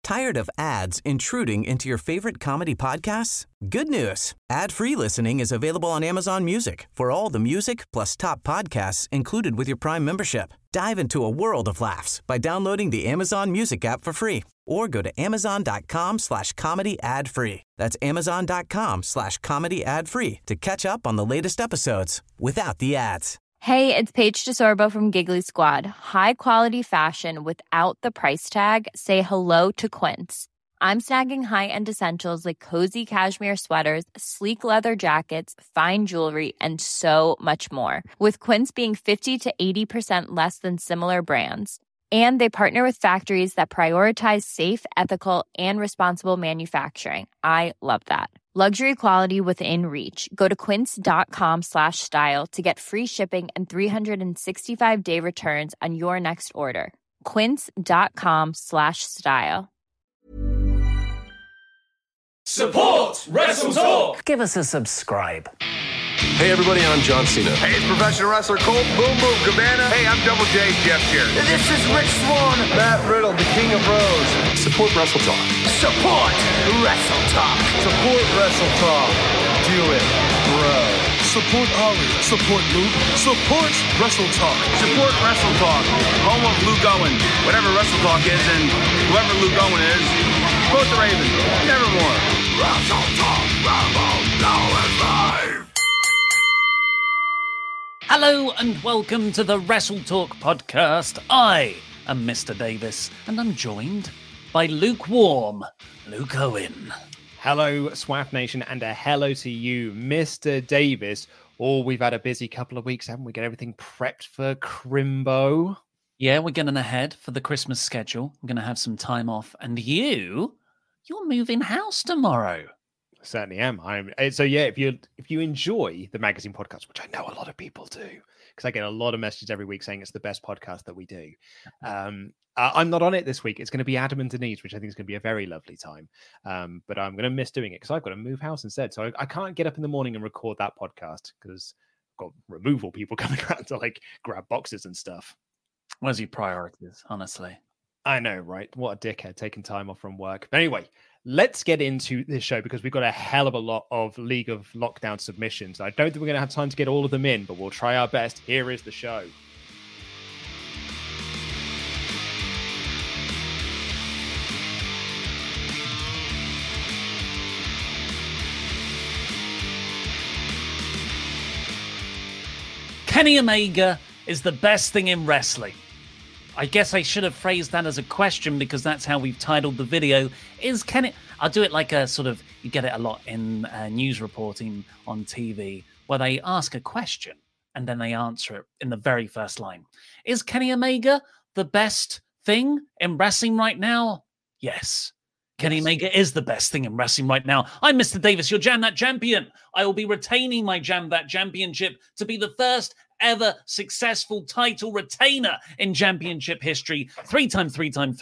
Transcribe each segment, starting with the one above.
Tired of ads intruding into your favorite comedy podcasts? Good news. Ad-free listening is available on Amazon Music for all the music plus top podcasts included with your Prime membership. Dive into a world of laughs by downloading the Amazon Music app for free or go to amazon.com/comedy ad-free. That's amazon.com/comedy ad-free to catch up on the latest episodes without the ads. Hey, it's Paige DeSorbo from Giggly Squad. High quality fashion without the price tag. Say hello to Quince. I'm snagging high-end essentials like cozy cashmere sweaters, sleek leather jackets, fine jewelry, and so much more. With Quince being 50 to 80% less than similar brands. And they partner with factories that prioritize safe, ethical, and responsible manufacturing. I love that. Luxury quality within reach. Go to quince.com/style to get free shipping and 365-day returns on your next order. Quince.com/style. Support Wrestle Talk! Give us a subscribe. Hey everybody, I'm John Cena. Hey, it's professional wrestler Colt Boom Boom Cabana. Hey, I'm Double J, Jeff Jarrett. This is Rich Swann. Matt Riddle, the King of Rose. Support Wrestle Talk. Support Wrestle Talk. Support Wrestle Talk. Do it, bro. Support Ollie. Support Luke. Support Wrestle Talk. Support Wrestle Talk. Home of Luke Owen. Whatever Wrestle Talk is, and whoever Luke Owen is, support the Ravens. Nevermore. Wrestle Talk. Rambo. Now is live. Hello and welcome to the Wrestle Talk podcast. I am Mr. Davis and I'm joined by lukewarm Luke Owen. Hello, SWAF Nation, and a hello to you, Mr. Davis. Oh, we've had a busy couple of weeks, haven't we? Get everything prepped for Crimbo. Yeah, we're getting ahead for the Christmas schedule. I'm going to have some time off. And you're moving house tomorrow. Certainly am. So yeah, if you enjoy the magazine podcast, which I know a lot of people do, because I get a lot of messages every week saying it's the best podcast that we do. I'm not on it this week. It's going to be Adam and Denise, which I think is going to be a very lovely time. But I'm going to miss doing it because I've got to move house instead. So I can't get up in the morning and record that podcast because I've got removal people coming around to like grab boxes and stuff. Where's your priorities, honestly? I know, right? What a dickhead taking time off from work. But anyway, let's get into this show because we've got a hell of a lot of League of Lockdown submissions. I don't think we're going to have time to get all of them in, but we'll try our best. Here is the show. Kenny Omega is the best thing in wrestling. I guess I should have phrased that as a question because that's how we've titled the video. Is Kenny... I'll do it like a sort of... You get it a lot in news reporting on TV where they ask a question and then they answer it in the very first line. Is Kenny Omega the best thing in wrestling right now? Yes. Kenny Omega is the best thing in wrestling right now. I'm Mr. Davis, your Jam That Champion. I will be retaining my Jam That Championship to be the first ever successful title retainer in championship history. Three-time at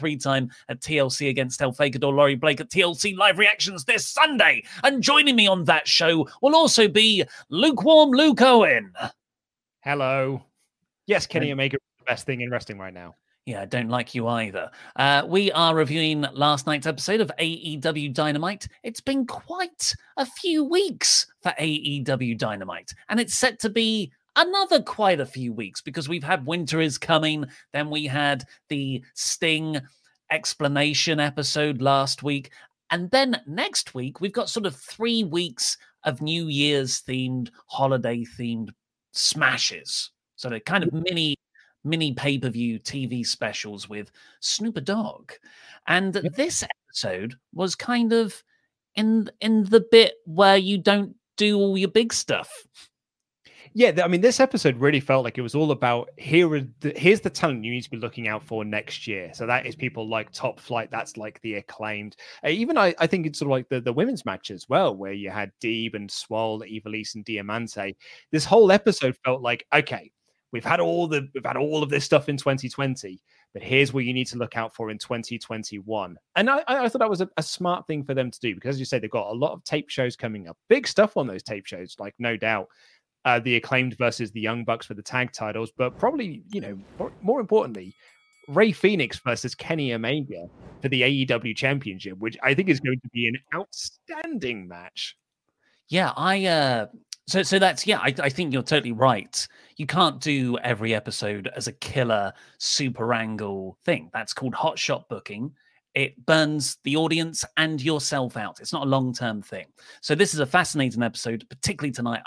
TLC against El Fakador Laurie Blake at TLC Live Reactions this Sunday. And joining me on that show will also be lukewarm Luke Owen. Hello. Yes, Kenny Omega is the best thing in wrestling right now. Yeah, I don't like you either. We are reviewing last night's episode of AEW Dynamite. It's been quite a few weeks for AEW Dynamite, and it's set to be another quite a few weeks because we've had Winter is Coming, then we had the Sting explanation episode last week, and then next week we've got sort of 3 weeks of New Year's themed, holiday themed smashes. So they're kind of mini pay-per-view TV specials with Snoop Dogg. And this episode was kind of in the bit where you don't do all your big stuff. Yeah, I mean, this episode really felt like it was all about here's the talent you need to be looking out for next year. So that is people like Top Flight. That's like the Acclaimed. Even I think it's sort of like the women's match as well, where you had Deeb and Swole, Ivelisse and Diamante. This whole episode felt like, okay, we've had all of this stuff in 2020, but here's what you need to look out for in 2021. And I thought that was a smart thing for them to do because, as you say, they've got a lot of tape shows coming up, big stuff on those tape shows, like no doubt. The Acclaimed versus the Young Bucks for the tag titles, but probably, more importantly, Ray Phoenix versus Kenny Omega for the AEW Championship, which I think is going to be an outstanding match. Yeah, so that's I think you're totally right. You can't do every episode as a killer super angle thing. That's called hot shot booking. It burns the audience and yourself out. It's not a long-term thing. So this is a fascinating episode, particularly tonight.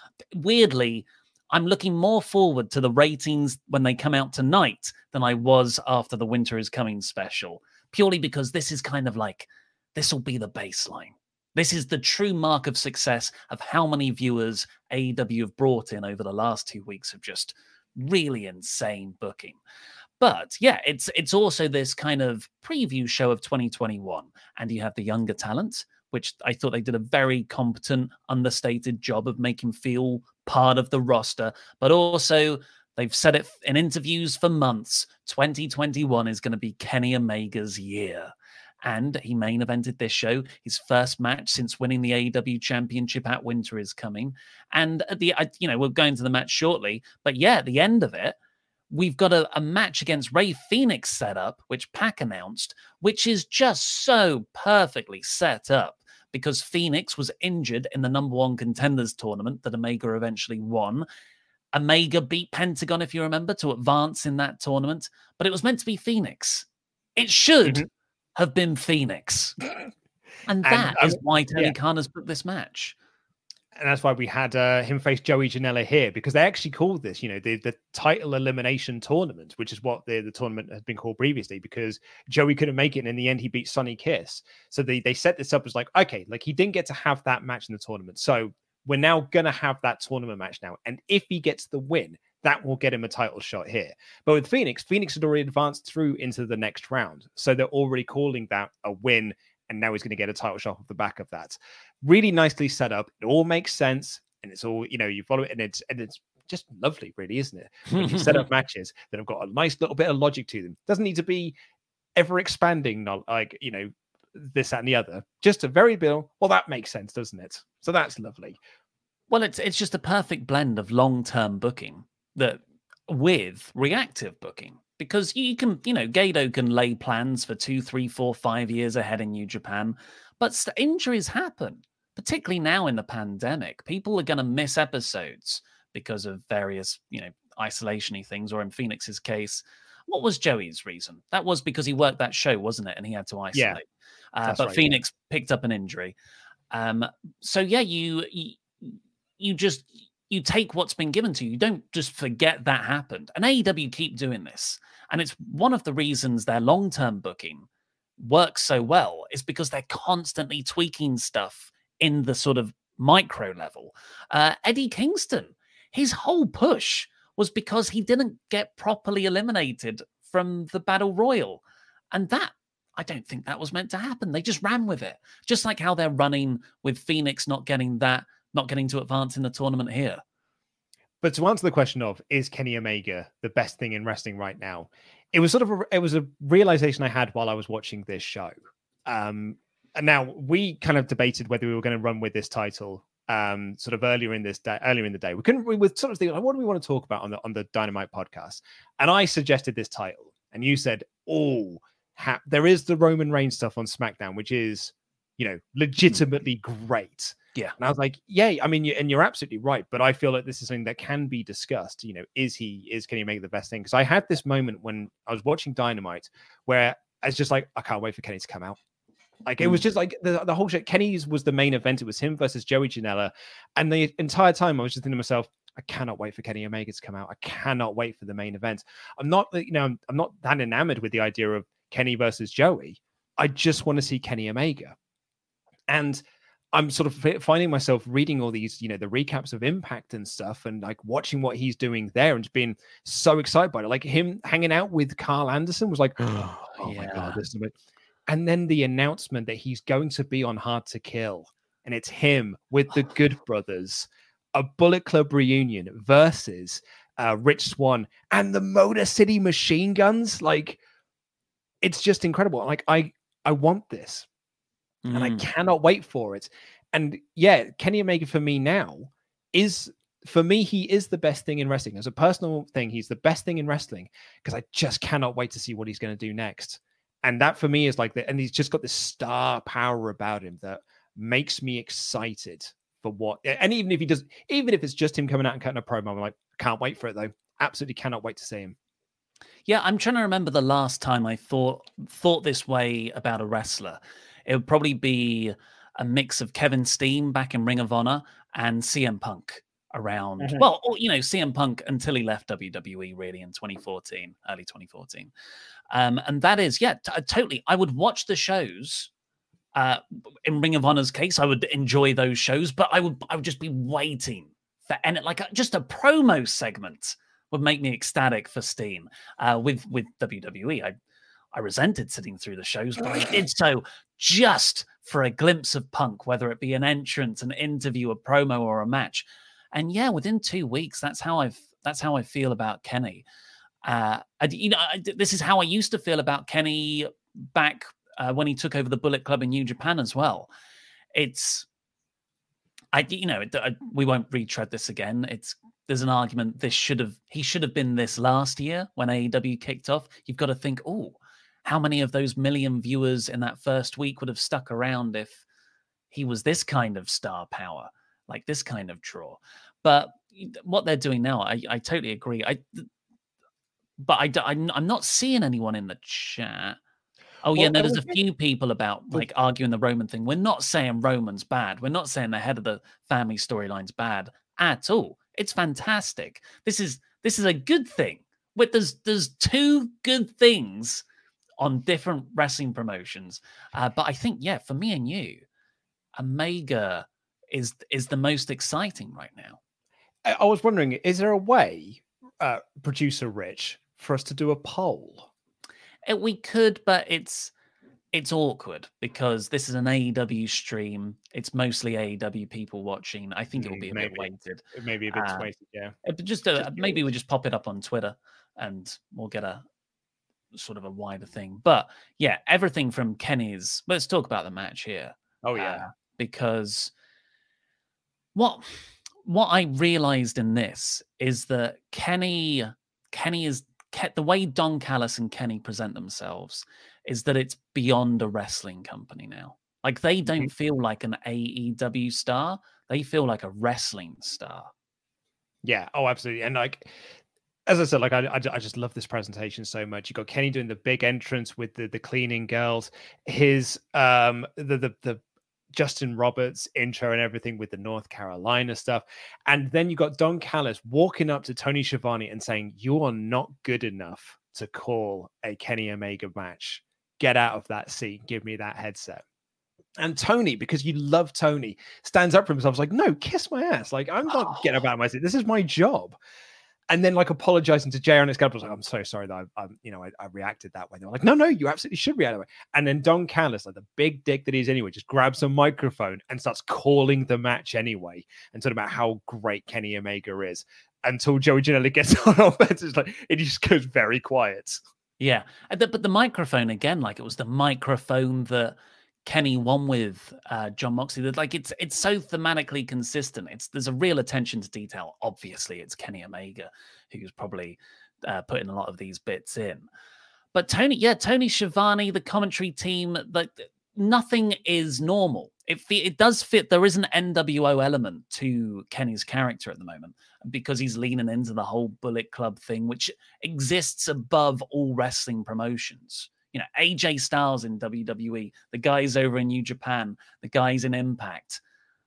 I'm looking more forward to the ratings when they come out tonight than I was after the Winter is Coming special, purely because this is kind of like, this will be the baseline. This is the true mark of success of how many viewers AEW have brought in over the last 2 weeks of just really insane booking. But yeah, it's also this kind of preview show of 2021. And you have the younger talent, which I thought they did a very competent, understated job of making feel part of the roster. But also, they've said it in interviews for months. 2021 is going to be Kenny Omega's year. And he main evented this show, his first match since winning the AEW Championship at Winter is Coming. And at we'll go into the match shortly. But yeah, at the end of it, we've got a match against Ray Phoenix set up, which Pac announced, which is just so perfectly set up because Phoenix was injured in the number 1 contenders tournament that Omega eventually won. Omega beat Pentagon, if you remember, to advance in that tournament, but it was meant to be Phoenix. It should have been Phoenix. And that is why Tony Khan has booked this match. And that's why we had him face Joey Janela here, because they actually called this, the title elimination tournament, which is what the tournament has been called previously, because Joey couldn't make it. And in the end, he beat Sonny Kiss. So they set this up as like, okay, like he didn't get to have that match in the tournament. So we're now going to have that tournament match now. And if he gets the win, that will get him a title shot here. But with Phoenix had already advanced through into the next round. So they're already calling that a win. And now he's going to get a title shot off the back of that. Really nicely set up. It all makes sense. And it's all, you follow it. And it's just lovely, really, isn't it? When you set up matches that have got a nice little bit of logic to them. Doesn't need to be ever expanding, not like, this, that, and the other. Just a very bill. Well, that makes sense, doesn't it? So that's lovely. Well, it's just a perfect blend of long-term booking that with reactive booking. Because you can, Gedo can lay plans for 2, 3, 4, 5 years ahead in New Japan, but injuries happen, particularly now in the pandemic. People are going to miss episodes because of various, isolation-y things, or in Phoenix's case, what was Joey's reason? That was because he worked that show, wasn't it? And he had to isolate. Yeah, but right, Phoenix picked up an injury. So yeah, you take what's been given to you. You don't just forget that happened. And AEW keep doing this. And it's one of the reasons their long-term booking works so well is because they're constantly tweaking stuff in the sort of micro level. Eddie Kingston, his whole push was because he didn't get properly eliminated from the Battle Royal. And that, I don't think that was meant to happen. They just ran with it. Just like how they're running with Phoenix not getting to advance in the tournament here. But to answer the question of, is Kenny Omega the best thing in wrestling right now? It was a realization I had while I was watching this show. And now we kind of debated whether we were going to run with this title sort of earlier in the day. We were sort of thinking, what do we want to talk about on the Dynamite podcast? And I suggested this title, and you said, there is the Roman Reigns stuff on SmackDown, which is, legitimately great. Yeah. And I was like, yeah, I mean, you're absolutely right. But I feel like this is something that can be discussed. Is Kenny Omega the best thing? Because I had this moment when I was watching Dynamite where I was just like, I can't wait for Kenny to come out. Like, it was just like the whole shit. Kenny's was the main event. It was him versus Joey Janela. And the entire time I was just thinking to myself, I cannot wait for Kenny Omega to come out. I cannot wait for the main event. I'm not that enamored with the idea of Kenny versus Joey. I just want to see Kenny Omega. And I'm sort of finding myself reading all these, the recaps of Impact and stuff, and like watching what he's doing there and just being so excited by it. Like him hanging out with Carl Anderson was like, oh my God, this is a bit. And then the announcement that he's going to be on Hard to Kill, and it's him with the Good Brothers, a Bullet Club reunion versus Rich Swann and the Motor City Machine Guns. Like, it's just incredible. Like, I want this. And I cannot wait for it. And yeah, Kenny Omega for me now is for me, he is the best thing in wrestling. As a personal thing, he's the best thing in wrestling because I just cannot wait to see what he's going to do next. And that for me is like and he's just got this star power about him that makes me excited for what. And even if it's just him coming out and cutting a promo, I'm like, can't wait for it though. Absolutely cannot wait to see him. Yeah, I'm trying to remember the last time I thought this way about a wrestler. It would probably be a mix of Kevin Steen back in Ring of Honor and CM Punk around, well, you know, CM Punk until he left WWE really in 2014, early 2014. And that is, totally. I would watch the shows. In Ring of Honor's case, I would enjoy those shows, but I would just be waiting for just a promo segment would make me ecstatic for Steen. With WWE, I resented sitting through the shows, but I did so just for a glimpse of Punk, whether it be an entrance, an interview, a promo, or a match. And yeah, within 2 weeks, that's how I feel about Kenny. This is how I used to feel about Kenny back when he took over the Bullet Club in New Japan as well. We won't retread this again. There's an argument he should have been this last year when AEW kicked off. You've got to think, how many of those million viewers in that first week would have stuck around if he was this kind of star power, like this kind of draw? But what they're doing now, I totally agree. I'm not seeing anyone in the chat. There's a few people about arguing the Roman thing. We're not saying Roman's bad. We're not saying the head of the family storyline's bad at all. It's fantastic. This is a good thing. There's two good things on different wrestling promotions. But I think, for me and you, Omega is the most exciting right now. I was wondering, is there a way, producer Rich, for us to do a poll? We could, but it's awkward because this is an AEW stream. It's mostly AEW people watching. I think it will be a bit weighted. Maybe a bit weighted, yeah. Maybe we just pop it up on Twitter and we'll get a sort of a wider thing. But yeah, everything from Kenny's. Let's talk about the match here. Oh yeah, because what I realized in this is that Kenny is the way Don Callis and Kenny present themselves is that it's beyond a wrestling company now. Like they don't feel like an AEW star; they feel like a wrestling star. Yeah. Oh, absolutely. And as I said, I just love this presentation so much. You got Kenny doing the big entrance with the cleaning girls, his the Justin Roberts intro and everything with the North Carolina stuff. And then you got Don Callis walking up to Tony Schiavone and saying, "You are not good enough to call a Kenny Omega match. Get out of that seat. Give me that headset." And Tony, because you love Tony, stands up for himself. It's like, "No, kiss my ass. Like, I'm not getting about my seat. This is my job." And then apologizing to JR and Excalibur, like, "I'm so sorry that I reacted that way." They're like, no, you absolutely should react that way. And then Don Callis, like the big dick that he's anyway, just grabs a microphone and starts calling the match anyway and talking about how great Kenny Omega is until Joey Janela gets on offense. It's like, it just goes very quiet. Yeah. But the microphone again, it was the microphone that Kenny won with Jon Moxley. That it's so thematically consistent. There's a real attention to detail. Obviously, it's Kenny Omega who's probably putting a lot of these bits in. But Tony Schiavone, the commentary team, nothing is normal. It does fit. There is an NWO element to Kenny's character at the moment because he's leaning into the whole Bullet Club thing, which exists above all wrestling promotions. AJ Styles in WWE, the guys over in New Japan, the guys in Impact.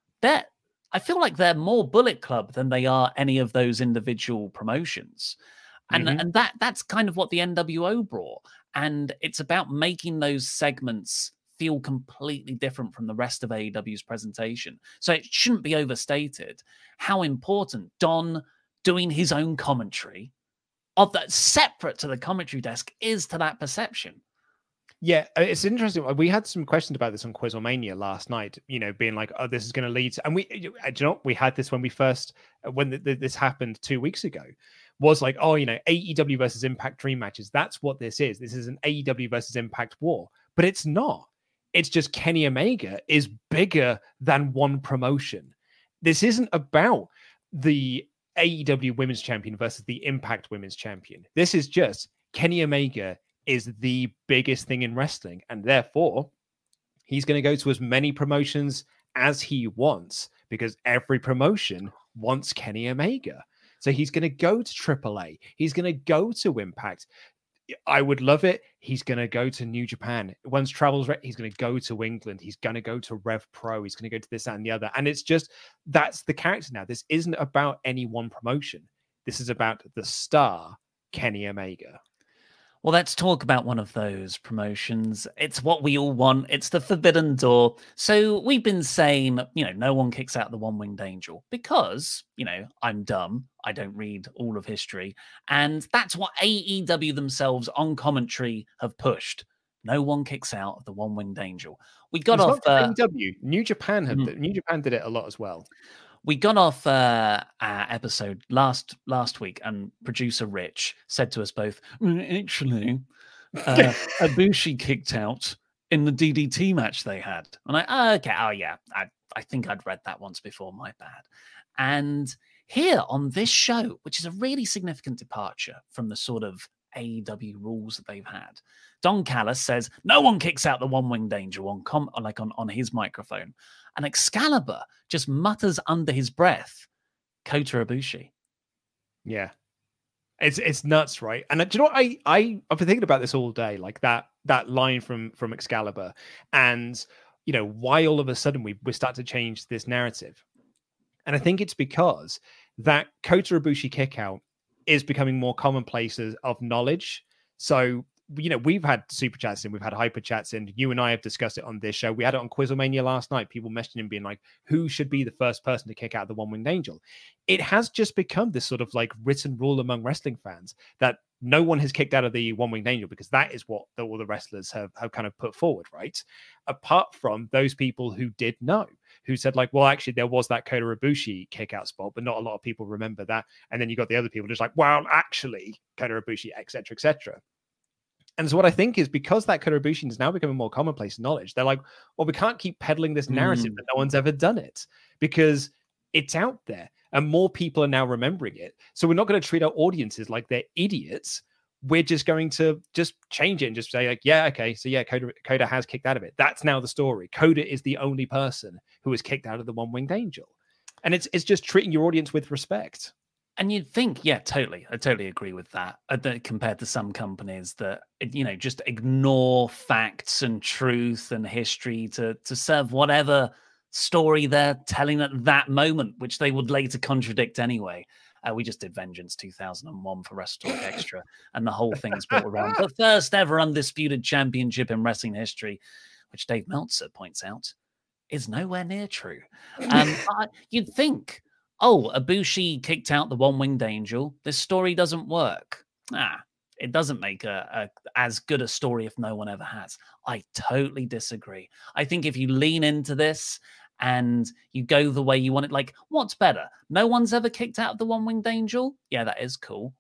I feel like they're more Bullet Club than they are any of those individual promotions. And that's kind of what the NWO brought. And it's about making those segments feel completely different from the rest of AEW's presentation. So it shouldn't be overstated how important Don doing his own commentary of that separate to the commentary desk is to that perception. Yeah, it's interesting. We had some questions about this on Quizlemania last night, being like, "Oh, this is going to lead to," and we had this when this happened 2 weeks ago, was like, "Oh, AEW versus Impact Dream matches. That's what this is. This is an AEW versus Impact war." But it's not. It's just Kenny Omega is bigger than one promotion. This isn't about the AEW Women's Champion versus the Impact Women's Champion. This is just Kenny Omega is the biggest thing in wrestling, and therefore he's going to go to as many promotions as he wants because every promotion wants Kenny Omega. So he's going to go to AAA. He's going to go to Impact. I would love it. He's going to go to New Japan. Once travel's he's going to go to England. He's going to go to Rev Pro. He's going to go to this, that, and the other. And it's just, that's the character now. This isn't about any one promotion. This is about the star, Kenny Omega. Well, let's talk about one of those promotions. It's what we all want. It's the Forbidden Door. So we've been saying, no one kicks out the One-Winged Angel because, I'm dumb. I don't read all of history. And that's what AEW themselves on commentary have pushed. No one kicks out of the One-Winged Angel. We got off... AEW. New Japan New Japan did it a lot as well. We got off our episode last week, and producer Rich said to us both, actually, Ibushi kicked out in the DDT match they had. And I think I'd read that once before, my bad. And here on this show, which is a really significant departure from the sort of AEW rules that they've had, Don Callis says, no one kicks out the One-Winged Angel on his microphone. And Excalibur just mutters under his breath, Kota Ibushi. Yeah. It's nuts, right? And do you know what? I've been thinking about this all day, like that line from Excalibur. And, why all of a sudden we start to change this narrative. And I think it's because that Kota Ibushi kickout is becoming more commonplace of knowledge. So, we've had super chats in, we've had hyper chats in. You and I have discussed it on this show. We had it on Quizlemania last night. People messaging and being like, who should be the first person to kick out the One-Winged Angel? It has just become this sort of like written rule among wrestling fans that no one has kicked out of the One-Winged Angel because that is what all the wrestlers have kind of put forward, right? Apart from those people who did know, who said like, well, actually there was that Kota Ibushi kick out spot, but not a lot of people remember that. And then you got the other people just like, well, actually Kota Ibushi, etc., etc. And so what I think is because that Kota Ibushi is now becoming more commonplace knowledge, they're like, well, we can't keep peddling this narrative that no one's ever done it because it's out there and more people are now remembering it. So we're not going to treat our audiences like they're idiots. We're just going to just change it and just say like, yeah, okay. So yeah, Kota has kicked out of it. That's now the story. Kota is the only person who was kicked out of the One-Winged Angel. And it's just treating your audience with respect. And you'd think, yeah, totally. I totally agree with that. Compared to some companies that, just ignore facts and truth and history to serve whatever story they're telling at that moment, which they would later contradict anyway. We just did Vengeance 2001 for Wrestle Talk Extra, and the whole thing's built around the first ever undisputed championship in wrestling history, which Dave Meltzer points out is nowhere near true. You'd think, oh, Ibushi kicked out the One-Winged Angel. This story doesn't work. It doesn't make as good a story if no one ever has. I totally disagree. I think if you lean into this and you go the way you want it, like, what's better? No one's ever kicked out of the One-Winged Angel? Yeah, that is cool.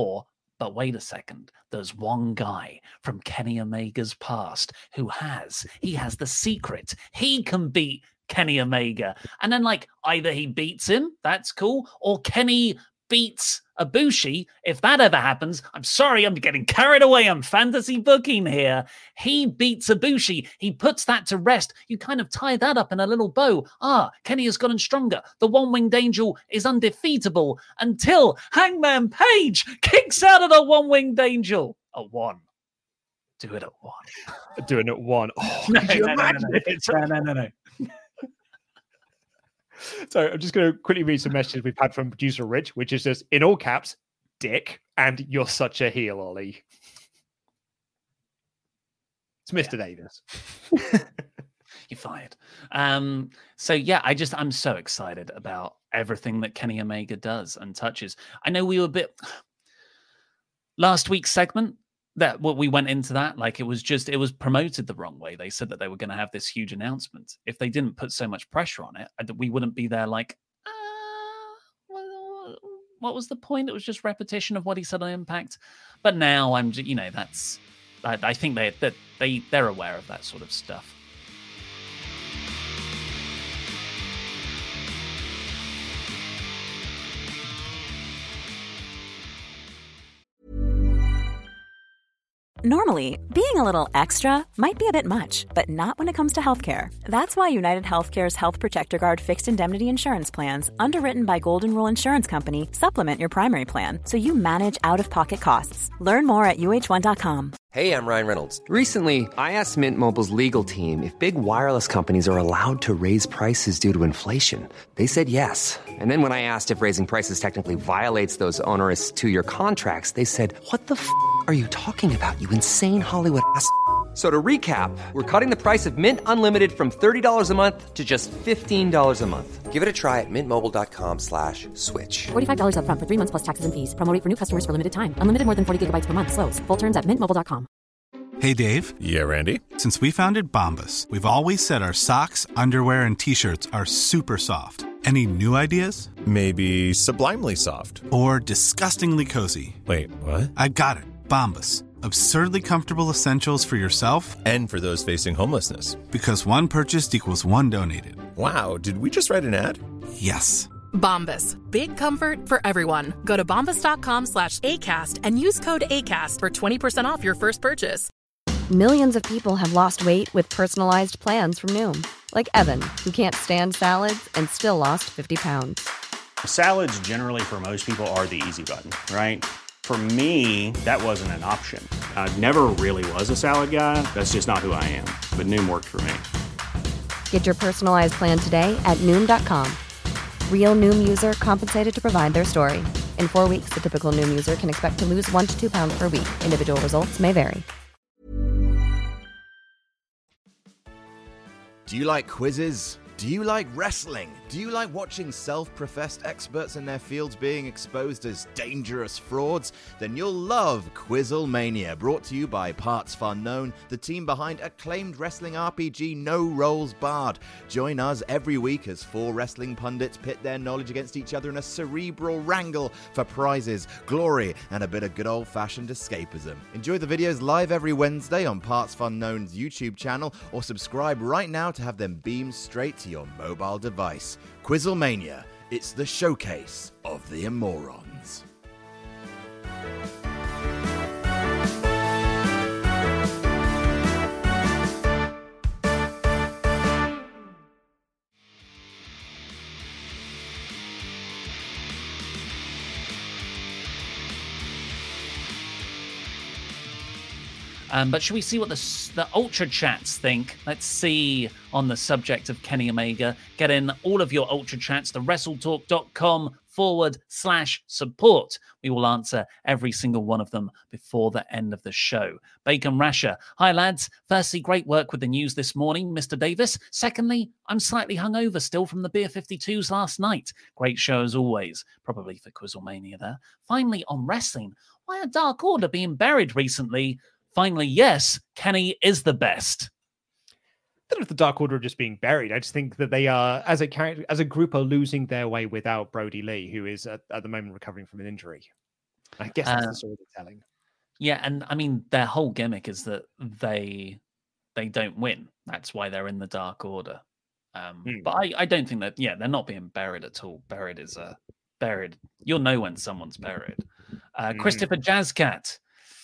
But wait a second, there's one guy from Kenny Omega's past who has the secret. He can beat Kenny Omega. And then either he beats him, that's cool, or Kenny beats Ibushi. If that ever happens, I'm sorry, I'm getting carried away. I'm fantasy booking here. He beats Ibushi. He puts that to rest. You kind of tie that up in a little bow. Kenny has gotten stronger. The One-Winged Angel is undefeatable until Hangman Page kicks out of the One-Winged Angel at 1. Do it at 1. Doing it at 1. Oh, no. So I'm just going to quickly read some messages we've had from producer Rich, which is just in all caps, dick, and you're such a heel, Ollie. It's Mr. Davis. You're fired. I'm so excited about everything that Kenny Omega does and touches. I know we were a bit last week's segment that we went into that, it was promoted the wrong way. They said that they were going to have this huge announcement. If they didn't put so much pressure on it, we wouldn't be there what was the point? It was just repetition of what he said on Impact. But now I think they're aware of that sort of stuff. Normally, being a little extra might be a bit much, but not when it comes to healthcare. That's why United Healthcare's Health Protector Guard fixed indemnity insurance plans, underwritten by Golden Rule Insurance Company, supplement your primary plan so you manage out-of-pocket costs. Learn more at uh1.com. Hey, I'm Ryan Reynolds. Recently, I asked Mint Mobile's legal team if big wireless companies are allowed to raise prices due to inflation. They said yes. And then when I asked if raising prices technically violates those onerous two-year contracts, they said, "What the f*** are you talking about, you insane Hollywood ass?" So to recap, we're cutting the price of Mint Unlimited from $30 a month to just $15 a month. Give it a try at mintmobile.com/switch. $45 up front for 3 months plus taxes and fees. Promo rate for new customers for limited time. Unlimited more than 40 gigabytes per month. Slows full terms at mintmobile.com. Hey, Dave. Yeah, Randy. Since we founded Bombas, we've always said our socks, underwear, and T-shirts are super soft. Any new ideas? Maybe sublimely soft. Or disgustingly cozy. Wait, what? I got it. Bombas. Absurdly comfortable essentials for yourself and for those facing homelessness. Because one purchased equals one donated. Wow, did we just write an ad? Yes. Bombas. Big comfort for everyone. Go to bombas.com/ACAST and use code ACAST for 20% off your first purchase. Millions of people have lost weight with personalized plans from Noom. Like Evan, who can't stand salads and still lost 50 pounds. Salads generally for most people are the easy button, right? For me, that wasn't an option. I never really was a salad guy. That's just not who I am. But Noom worked for me. Get your personalized plan today at Noom.com. Real Noom user compensated to provide their story. In 4 weeks, the typical Noom user can expect to lose 1 to 2 pounds per week. Individual results may vary. Do you like quizzes? Do you like wrestling? Do you like watching self-professed experts in their fields being exposed as dangerous frauds? Then you'll love Quizzlemania, brought to you by Parts Unknown, the team behind acclaimed wrestling RPG No Rolls Barred. Join us every week as 4 wrestling pundits pit their knowledge against each other in a cerebral wrangle for prizes, glory, and a bit of good old-fashioned escapism. Enjoy the videos live every Wednesday on Parts Unknown's YouTube channel, or subscribe right now to have them beamed straight to your mobile device. Quizzlemania, it's the showcase of the immorons. But should we see what the Ultra Chats think? Let's see on the subject of Kenny Omega. Get in all of your Ultra Chats to WrestleTalk.com/support. We will answer every single one of them before the end of the show. Bacon Rasher. Hi, lads. Firstly, great work with the news this morning, Mr. Davis. Secondly, I'm slightly hungover still from the Beer 52s last night. Great show as always. Probably for Quizzlemania there. Finally, on wrestling. Why are Dark Order being buried recently? Finally, yes, Kenny is the best. I don't know if the Dark Order are just being buried. I just think that they are, as a character, as a group, are losing their way without Brody Lee, who is at the moment recovering from an injury. I guess that's the story they're telling. Yeah, and I mean, their whole gimmick is that they don't win. That's why they're in the Dark Order. But I don't think that. Yeah, they're not being buried at all. Buried is buried. You'll know when someone's buried. Christopher Jazzcat.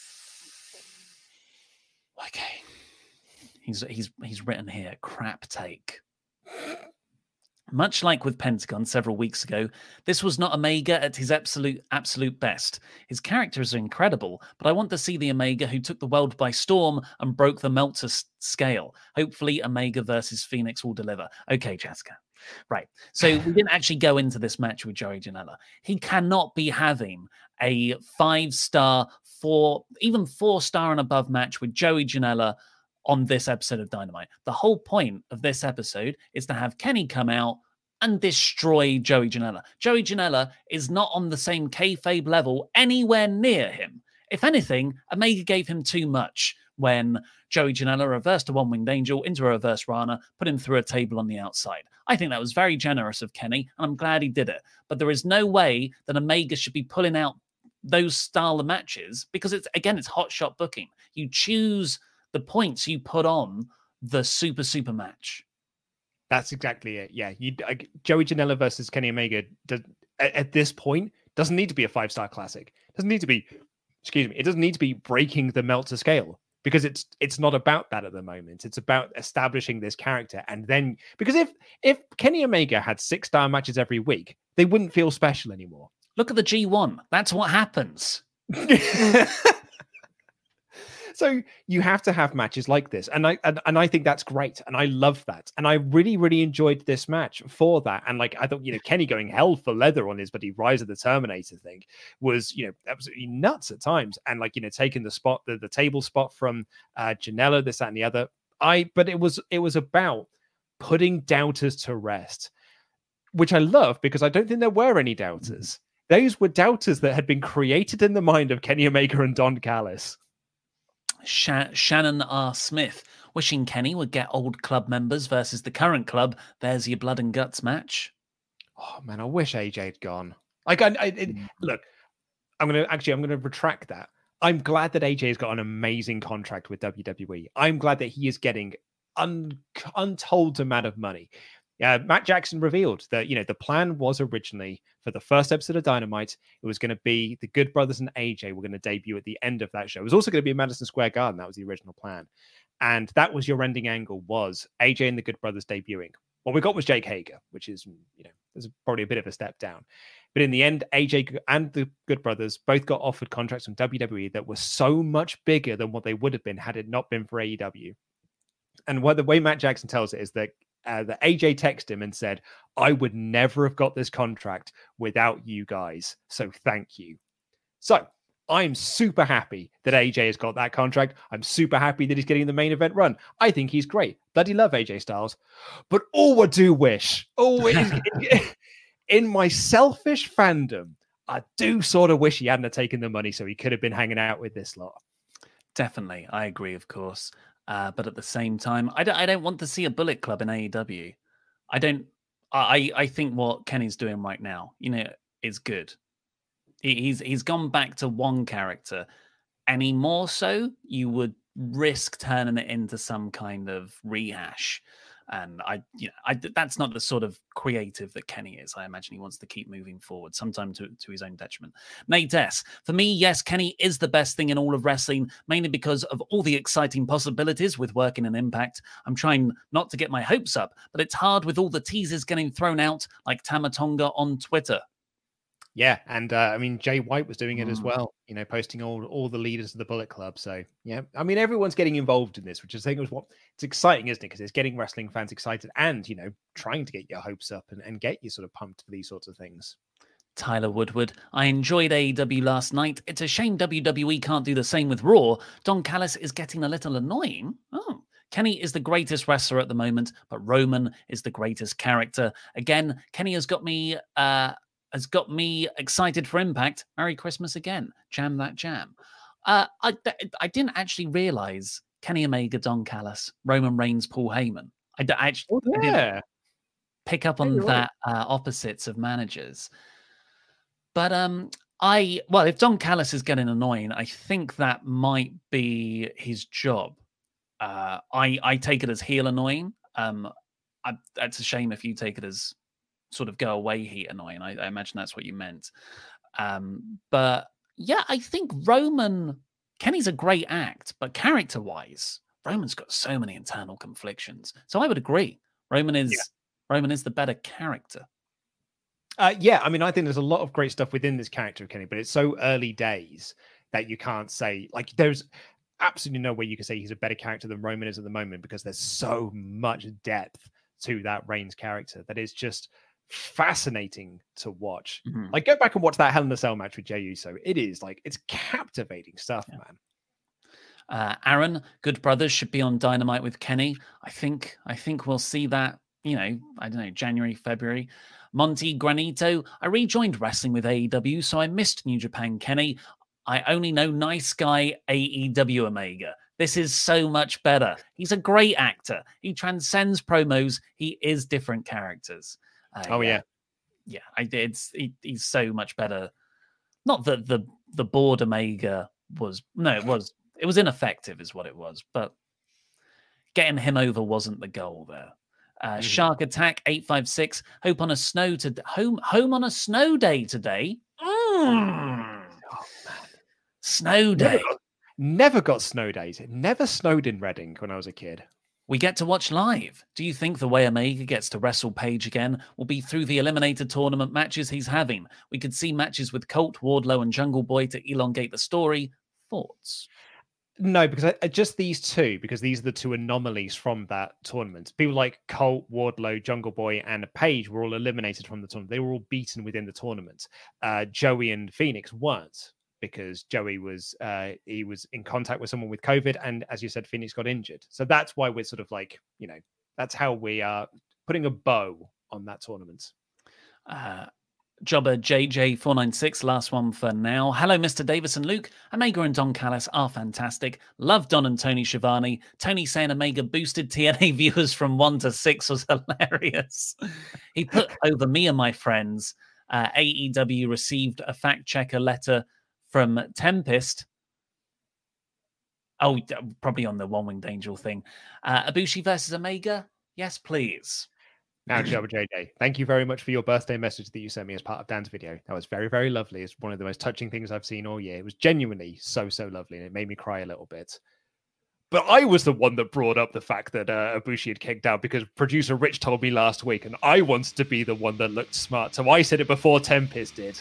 Okay, he's written here, crap take. Much like with Pentagon several weeks ago, this was not Omega at his absolute best. His characters are incredible, but I want to see the Omega who took the world by storm and broke the Meltzer scale. Hopefully Omega versus Phoenix will deliver. Okay, Jessica. Right. So we didn't actually go into this match with Joey Janela. He cannot be having a 5-star, even 4-star and above match with Joey Janela on this episode of Dynamite. The whole point of this episode is to have Kenny come out and destroy Joey Janela. Joey Janela is not on the same kayfabe level anywhere near him. If anything, Omega gave him too much when Joey Janela reversed a One-Winged Angel into a reverse Rana, put him through a table on the outside. I think that was very generous of Kenny, and I'm glad he did it. But there is no way that Omega should be pulling out those style of matches because it's hot shot booking. You choose the points you put on the super match. That's exactly it. Yeah, Joey Janela versus Kenny Omega at this point doesn't need to be a 5-star classic. Doesn't need to be excuse me, it doesn't need to be breaking the Meltzer scale, because it's not about that at the moment. It's about establishing this character. And then, because if Kenny Omega had 6-star matches every week, they wouldn't feel special anymore. Look at the G1. That's what happens. So you have to have matches like this, and I think that's great, and I love that, and I really enjoyed this match for that. And like, I thought, Kenny going hell for leather on his buddy Rise of the Terminator thing was absolutely nuts at times, and like taking the spot, the table spot from Janela, this, that, and the other. But it was about putting doubters to rest, which I love, because I don't think there were any doubters. Those were doubters that had been created in the mind of Kenny Omega and Don Callis. Shannon R. Smith wishing Kenny would get old club members versus the current club. There's your blood and guts match. Oh man, I wish AJ had gone. Look, I'm gonna retract that. I'm glad that AJ has got an amazing contract with WWE. I'm glad that he is getting untold amount of money. Matt Jackson revealed that, the plan was originally for the first episode of Dynamite, it was going to be the Good Brothers and AJ were going to debut at the end of that show. It was also going to be in Madison Square Garden. That was the original plan. And that was your ending angle, was AJ and the Good Brothers debuting. What we got was Jake Hager, which is, there's probably a bit of a step down. But in the end, AJ and the Good Brothers both got offered contracts from WWE that were so much bigger than what they would have been had it not been for AEW. And the way Matt Jackson tells it is that AJ texted him and said, I would never have got this contract without you guys. So thank you. So I'm super happy that AJ has got that contract. I'm super happy that he's getting the main event run. I think he's great. Bloody love AJ Styles. But I do wish, in my selfish fandom, I do sort of wish he hadn't taken the money so he could have been hanging out with this lot. Definitely. I agree, of course. But at the same time, I don't want to see a Bullet Club in AEW. I think what Kenny's doing right now, is good. He's gone back to one character. Any more so, you would risk turning it into some kind of rehash. And that's not the sort of creative that Kenny is. I imagine he wants to keep moving forward, sometimes to his own detriment. Nate S. For me, yes, Kenny is the best thing in all of wrestling, mainly because of all the exciting possibilities with working in Impact. I'm trying not to get my hopes up, but it's hard with all the teasers getting thrown out like Tama Tonga on Twitter. Yeah, and Jay White was doing it as well, posting all the leaders of the Bullet Club. So, yeah, everyone's getting involved in this, which I think is it's exciting, isn't it? Because it's getting wrestling fans excited and, trying to get your hopes up and get you sort of pumped for these sorts of things. Tyler Woodward, I enjoyed AEW last night. It's a shame WWE can't do the same with Raw. Don Callis is getting a little annoying. Oh. Kenny is the greatest wrestler at the moment, but Roman is the greatest character. Again, Kenny has got me excited for Impact. Merry Christmas again. Jam that jam. I didn't actually realize Kenny Omega, Don Callis, Roman Reigns, Paul Heyman. I didn't pick up on that opposites of managers. But if Don Callis is getting annoying, I think that might be his job. I take it as heel annoying. That's a shame if you take it as sort of go away heat annoying. I imagine that's what you meant. But yeah, I think Kenny's a great act, but character-wise, Roman's got so many internal conflictions. So I would agree. Roman is the better character. I think there's a lot of great stuff within this character of Kenny, but it's so early days that you can't say, like, there's absolutely no way you can say he's a better character than Roman is at the moment, because there's so much depth to that Reigns character that is just fascinating to watch. Mm-hmm. Like, go back and watch that Hell in a Cell match with Jey Uso. It is it's captivating stuff, man. Aaron, Good Brothers should be on Dynamite with Kenny. I think we'll see that, I don't know, January, February. Monty Granito, I rejoined wrestling with AEW, so I missed New Japan Kenny. I only know nice guy AEW Omega. This is so much better. He's a great actor. He transcends promos. He is different characters. He's so much better. Not that the board Omega was. No, it was ineffective, is what it was. But getting him over wasn't the goal there. Shark Attack 856. Home on a snow day today. Snow day. Never got snow days. It never snowed in Reading when I was a kid. We get to watch live. Do you think the way Omega gets to wrestle Page again will be through the Eliminator tournament matches he's having? We could see matches with Colt, Wardlow, and Jungle Boy to elongate the story. Thoughts? No, because just these two, because these are the two anomalies from that tournament. People like Colt, Wardlow, Jungle Boy, and Page were all eliminated from the tournament. They were all beaten within the tournament. Joey and Phoenix weren't, because Joey was he was in contact with someone with COVID, and as you said, Phoenix got injured. So that's why we're sort of like, that's how we are putting a bow on that tournament. Jobber JJ496, last one for now. Hello, Mr. Davis and Luke. Omega and Don Callis are fantastic. Love Don and Tony Schiavone. Tony saying Omega boosted TNA viewers from 1 to 6 was hilarious. He put over me and my friends. AEW received a fact checker letter from Tempest. Oh, probably on the One Winged Angel thing. Ibushi versus Omega? Yes, please. Now, Jabba JJ, thank you very much for your birthday message that you sent me as part of Dan's video. That was very, very lovely. It's one of the most touching things I've seen all year. It was genuinely so, so lovely, and it made me cry a little bit. But I was the one that brought up the fact that Ibushi had kicked out, because producer Rich told me last week, and I wanted to be the one that looked smart. So I said it before Tempest did.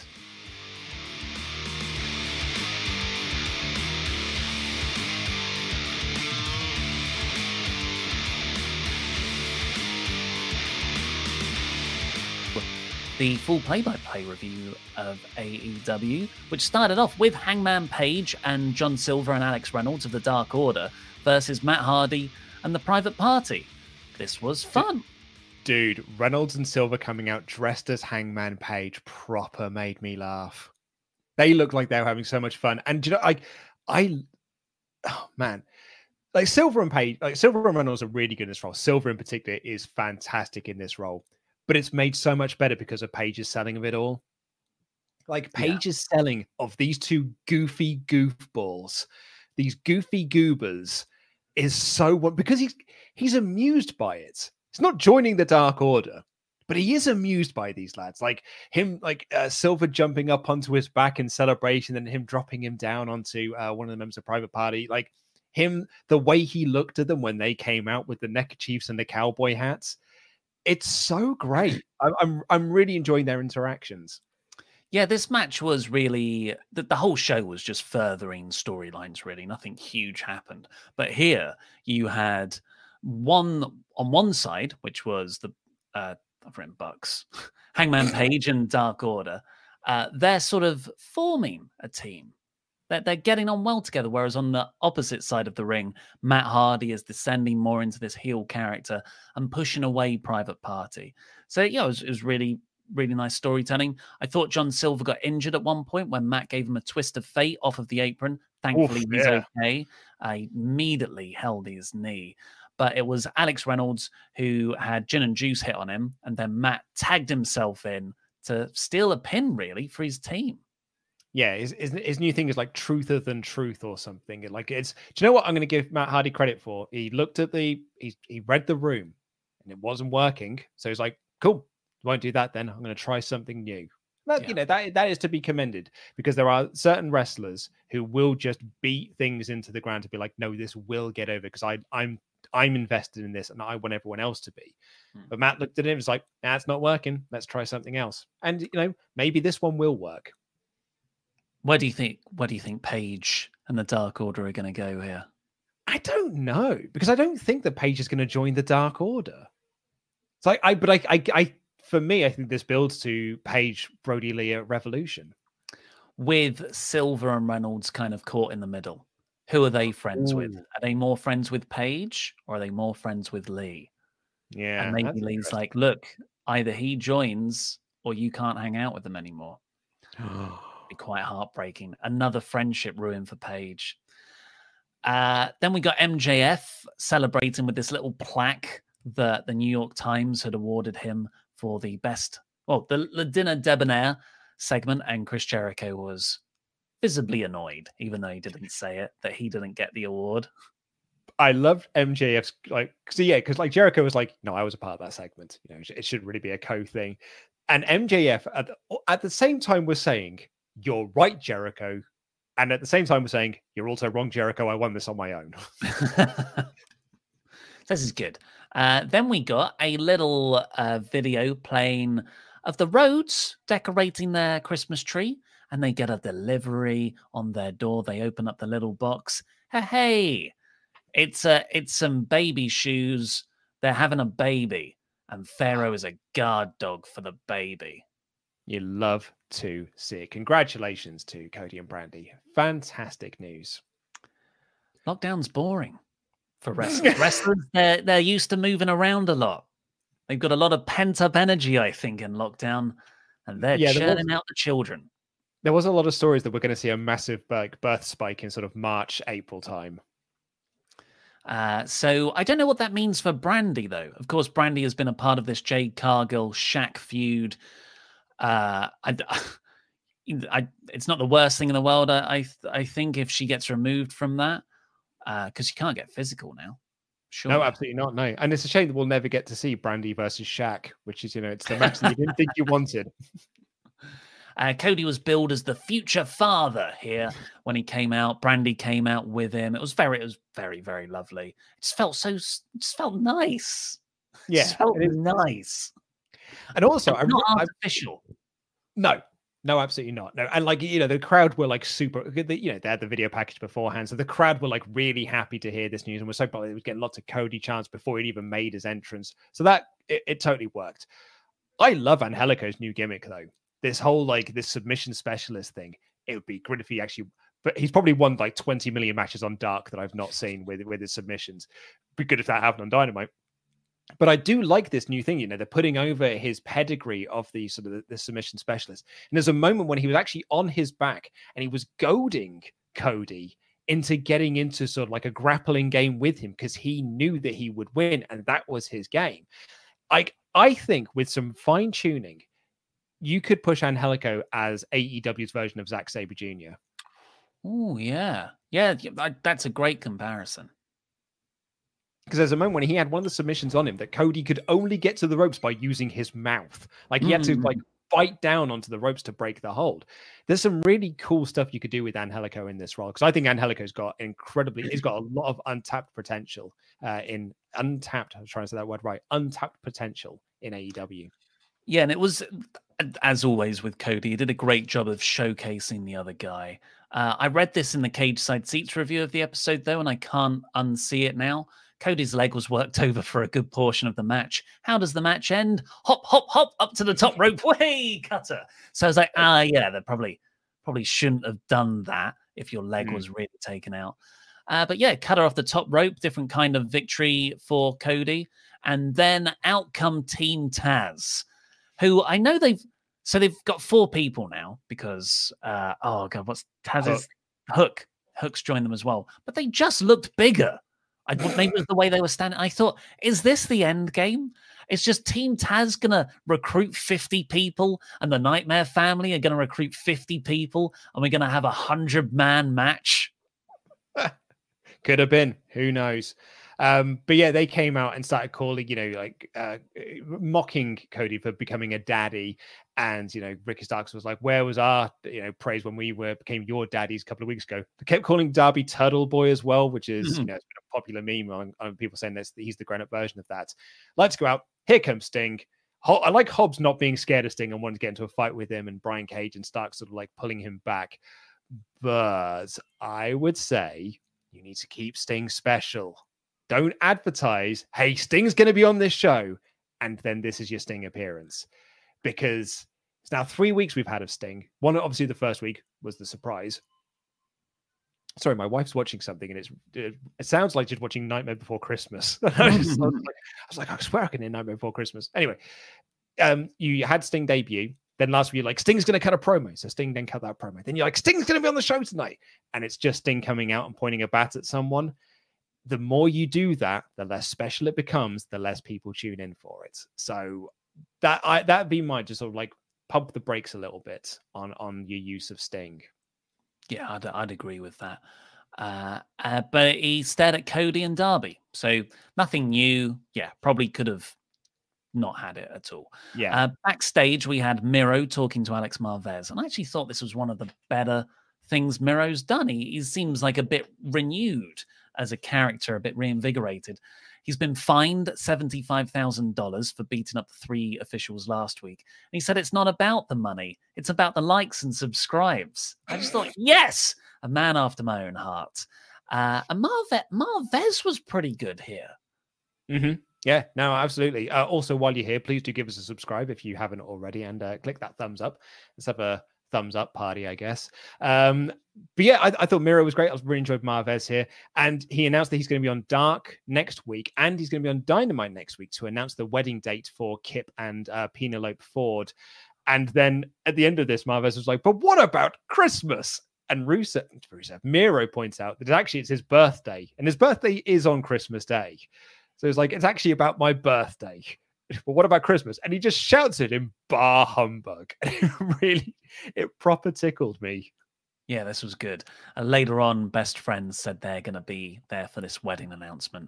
The full play-by-play review of AEW, which started off with Hangman Page and John Silver and Alex Reynolds of the Dark Order versus Matt Hardy and the Private Party. This was fun. Dude, Reynolds and Silver coming out dressed as Hangman Page proper made me laugh. They look like they were having so much fun. And oh man, like Silver and Page, like Silver and Reynolds are really good in this role. Silver in particular is fantastic in this role. But it's made so much better because of Page's selling of it all. Like Page's selling of these two goofy goofballs, these goofy goobers, is so because he's amused by it. He's not joining the Dark Order, but he is amused by these lads. Like him, Silver jumping up onto his back in celebration, and him dropping him down onto one of the members of Private Party. Like him, the way he looked at them when they came out with the neckerchiefs and the cowboy hats. It's so great. I'm really enjoying their interactions. Yeah, this match was really the whole show was just furthering storylines. Really, nothing huge happened. But here you had one on one side, which was the I've written Bucks, Hangman Page and Dark Order. They're sort of forming a team. They're getting on well together, whereas on the opposite side of the ring, Matt Hardy is descending more into this heel character and pushing away Private Party. So, yeah, it was really, really nice storytelling. I thought John Silver got injured at one point when Matt gave him a twist of fate off of the apron. Thankfully, he's okay. I immediately held his knee. But it was Alex Reynolds who had gin and juice hit on him, and then Matt tagged himself in to steal a pin, really, for his team. Yeah, his new thing is like truther than truth or something. Like do you know what I'm going to give Matt Hardy credit for? He looked at he read the room and it wasn't working. So he's like, cool, won't do that then. I'm going to try something new. That is to be commended, because there are certain wrestlers who will just beat things into the ground to be like, no, this will get over because I'm invested in this and I want everyone else to be. But Matt looked at him and was like, nah, it's not working. Let's try something else. And maybe this one will work. Where do you think Page and the Dark Order are going to go here? I don't know, because I don't think that Page is going to join the Dark Order. It's like for me, I think this builds to Page Brody Lee at Revolution, with Silver and Reynolds kind of caught in the middle. Who are they friends with? Are they more friends with Page or are they more friends with Lee? Yeah, and maybe Lee's like, look, either he joins or you can't hang out with them anymore. Be quite heartbreaking. Another friendship ruin for Page. Then we got MJF celebrating with this little plaque that the New York Times had awarded him for the best, the Dinner Debonair segment, and Chris Jericho was visibly annoyed, even though he didn't say it, that he didn't get the award. I loved MJF's because Jericho was like, no, I was a part of that segment. It should really be a co-thing. And MJF at the same time was saying, you're right, Jericho. And at the same time, we're saying, you're also wrong, Jericho. I won this on my own. This is good. Then we got a little video playing of the Rhodes decorating their Christmas tree, and they get a delivery on their door. They open up the little box. Hey, it's some baby shoes. They're having a baby, and Pharaoh is a guard dog for the baby. You love to see it. Congratulations to Cody and Brandy. Fantastic news. Lockdown's boring for wrestlers. Wrestlers, they're used to moving around a lot. They've got a lot of pent-up energy, I think, in lockdown, and they're churning out the children. There was a lot of stories that we're going to see a massive birth spike in sort of March, April time. So I don't know what that means for Brandy, though. Of course, Brandy has been a part of this Jade Cargill Shaq feud. It's not the worst thing in the world. I think if she gets removed from that, because she can't get physical now. Sure. No, absolutely not. No, and it's a shame that we'll never get to see Brandy versus Shaq, which is, it's the match that you didn't think you wanted. Cody was billed as the future father here when he came out. Brandy came out with him. It was very, very lovely. It just felt nice. Yeah, it felt nice. And also, not artificial. No, absolutely not. No, and the crowd were super. They had the video package beforehand, so the crowd were really happy to hear this news, and we're so glad it was getting lots of Cody chants before he'd even made his entrance. So that it totally worked. I love Angelico's new gimmick though. This whole this submission specialist thing. It would be great if he actually. But he's probably won 20 million matches on Dark that I've not seen with his submissions. It'd be good if that happened on Dynamite. But I do like this new thing, they're putting over his pedigree of the sort of the submission specialist. And there's a moment when he was actually on his back and he was goading Cody into getting into sort of a grappling game with him because he knew that he would win and that was his game. I think with some fine tuning, you could push Angelico as AEW's version of Zack Sabre Jr. Oh, yeah. Yeah, that's a great comparison. Because there's a moment when he had one of the submissions on him that Cody could only get to the ropes by using his mouth. He had to bite down onto the ropes to break the hold. There's some really cool stuff you could do with Angelico in this role. Because I think Angelico's got he's got a lot of untapped potential I'm trying to say that word right, untapped potential in AEW. Yeah, and it was, as always with Cody, he did a great job of showcasing the other guy. I read this in the Cage Side Seats review of the episode, though, and I can't unsee it now. Cody's leg was worked over for a good portion of the match. How does the match end? Hop, hop, hop, up to the top rope. Way, cutter. So I was like, yeah, they probably shouldn't have done that if your leg was really taken out. But yeah, cutter off the top rope, different kind of victory for Cody. And then out come Team Taz, who I know they've got 4 people now because, what's Taz's Hook? Hook's joined them as well. But they just looked bigger. Maybe it was the way they were standing. I thought, is this the end game? It's just Team Taz going to recruit 50 people and the Nightmare family are going to recruit 50 people and we're going to have 100-man match? Could have been. Who knows? But yeah, they came out and started calling, mocking Cody for becoming a daddy. And, Ricky Starks was like, where was our, praise when we became your daddies a couple of weeks ago? They kept calling Darby Turtle Boy as well, which is, it's been a popular meme on people saying that he's the grown-up version of that. Let's go out. Here comes Sting. I like Hobbs not being scared of Sting and wanting to get into a fight with him and Brian Cage and Starks sort of pulling him back. But I would say you need to keep Sting special. Don't advertise, hey, Sting's going to be on this show, and then this is your Sting appearance. Because it's now 3 weeks we've had of Sting. One, obviously, the first week was the surprise. Sorry, my wife's watching something, and it sounds like she's watching Nightmare Before Christmas. I was like, I swear I can hear Nightmare Before Christmas. Anyway, you had Sting debut. Then last week, you're like, Sting's going to cut a promo. So Sting then cut that promo. Then you're like, Sting's going to be on the show tonight. And it's just Sting coming out and pointing a bat at someone. The more you do that, the less special it becomes, the less people tune in for it. So that'd be my just sort of pump the brakes a little bit on your use of Sting. Yeah, I'd agree with that. But he stared at Cody and Darby. So nothing new. Yeah, probably could have not had it at all. Yeah. Backstage, we had Miro talking to Alex Marvez. And I actually thought this was one of the better things Miro's done. He seems like a bit renewed as a character, a bit reinvigorated. He's been fined $75,000 for beating up 3 officials last week. And he said it's not about the money. It's about the likes and subscribes. I just thought, yes, a man after my own heart. And Marvez was pretty good here. Mm-hmm. Yeah, no, absolutely. Also, while you're here, please do give us a subscribe if you haven't already, and click that thumbs up. Let's have a thumbs up party, I guess. But yeah, I thought Miro was great. I really enjoyed Marvez here. And he announced that he's going to be on Dark next week, and he's going to be on Dynamite next week to announce the wedding date for Kip and Penelope Ford. And then at the end of this, Marvez was like, but what about Christmas? And Miro points out that it's his birthday, and his birthday is on Christmas Day. So it's like, it's actually about my birthday. But what about Christmas? And he just shouts it in bar humbug. It proper tickled me. Yeah, this was good. Later on, Best Friends said they're going to be there for this wedding announcement.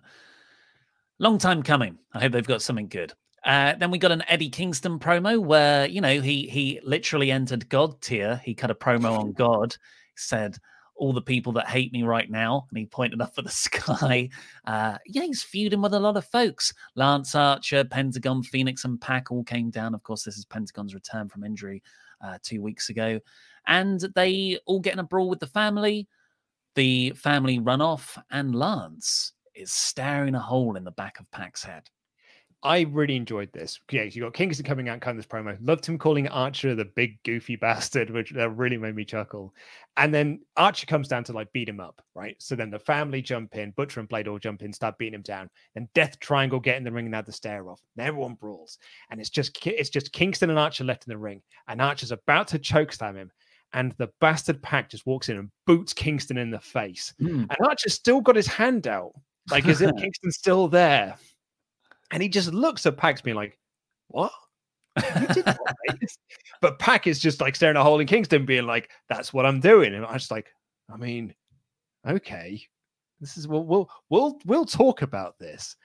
Long time coming. I hope they've got something good. Then we got an Eddie Kingston promo where, he literally entered God tier. He cut a promo on God. He said, all the people that hate me right now, and he pointed up at the sky. He's feuding with a lot of folks. Lance Archer, Pentagon, Phoenix, and Pac all came down. Of course, this is Pentagon's return from injury 2 weeks ago. And they all get in a brawl with the family. The family run off, and Lance is staring a hole in the back of Pac's head. I really enjoyed this. Yeah, you got Kingston coming out and cutting this promo. Loved him calling Archer the big goofy bastard, which really made me chuckle. And then Archer comes down to beat him up, right? So then the family jump in, Butcher and Blade all jump in, start beating him down. Then Death Triangle get in the ring and have the stare off. And everyone brawls. And it's just Kingston and Archer left in the ring. And Archer's about to chokeslam him. And the bastard Pac just walks in and boots Kingston in the face. And Archer's still got his hand out, as if Kingston's still there. And he just looks at Pac being like, what? You did what, mate? But Pac is just staring at a hole in Kingston being like, that's what I'm doing. And I'm just like, I mean, okay. This is we'll talk about this.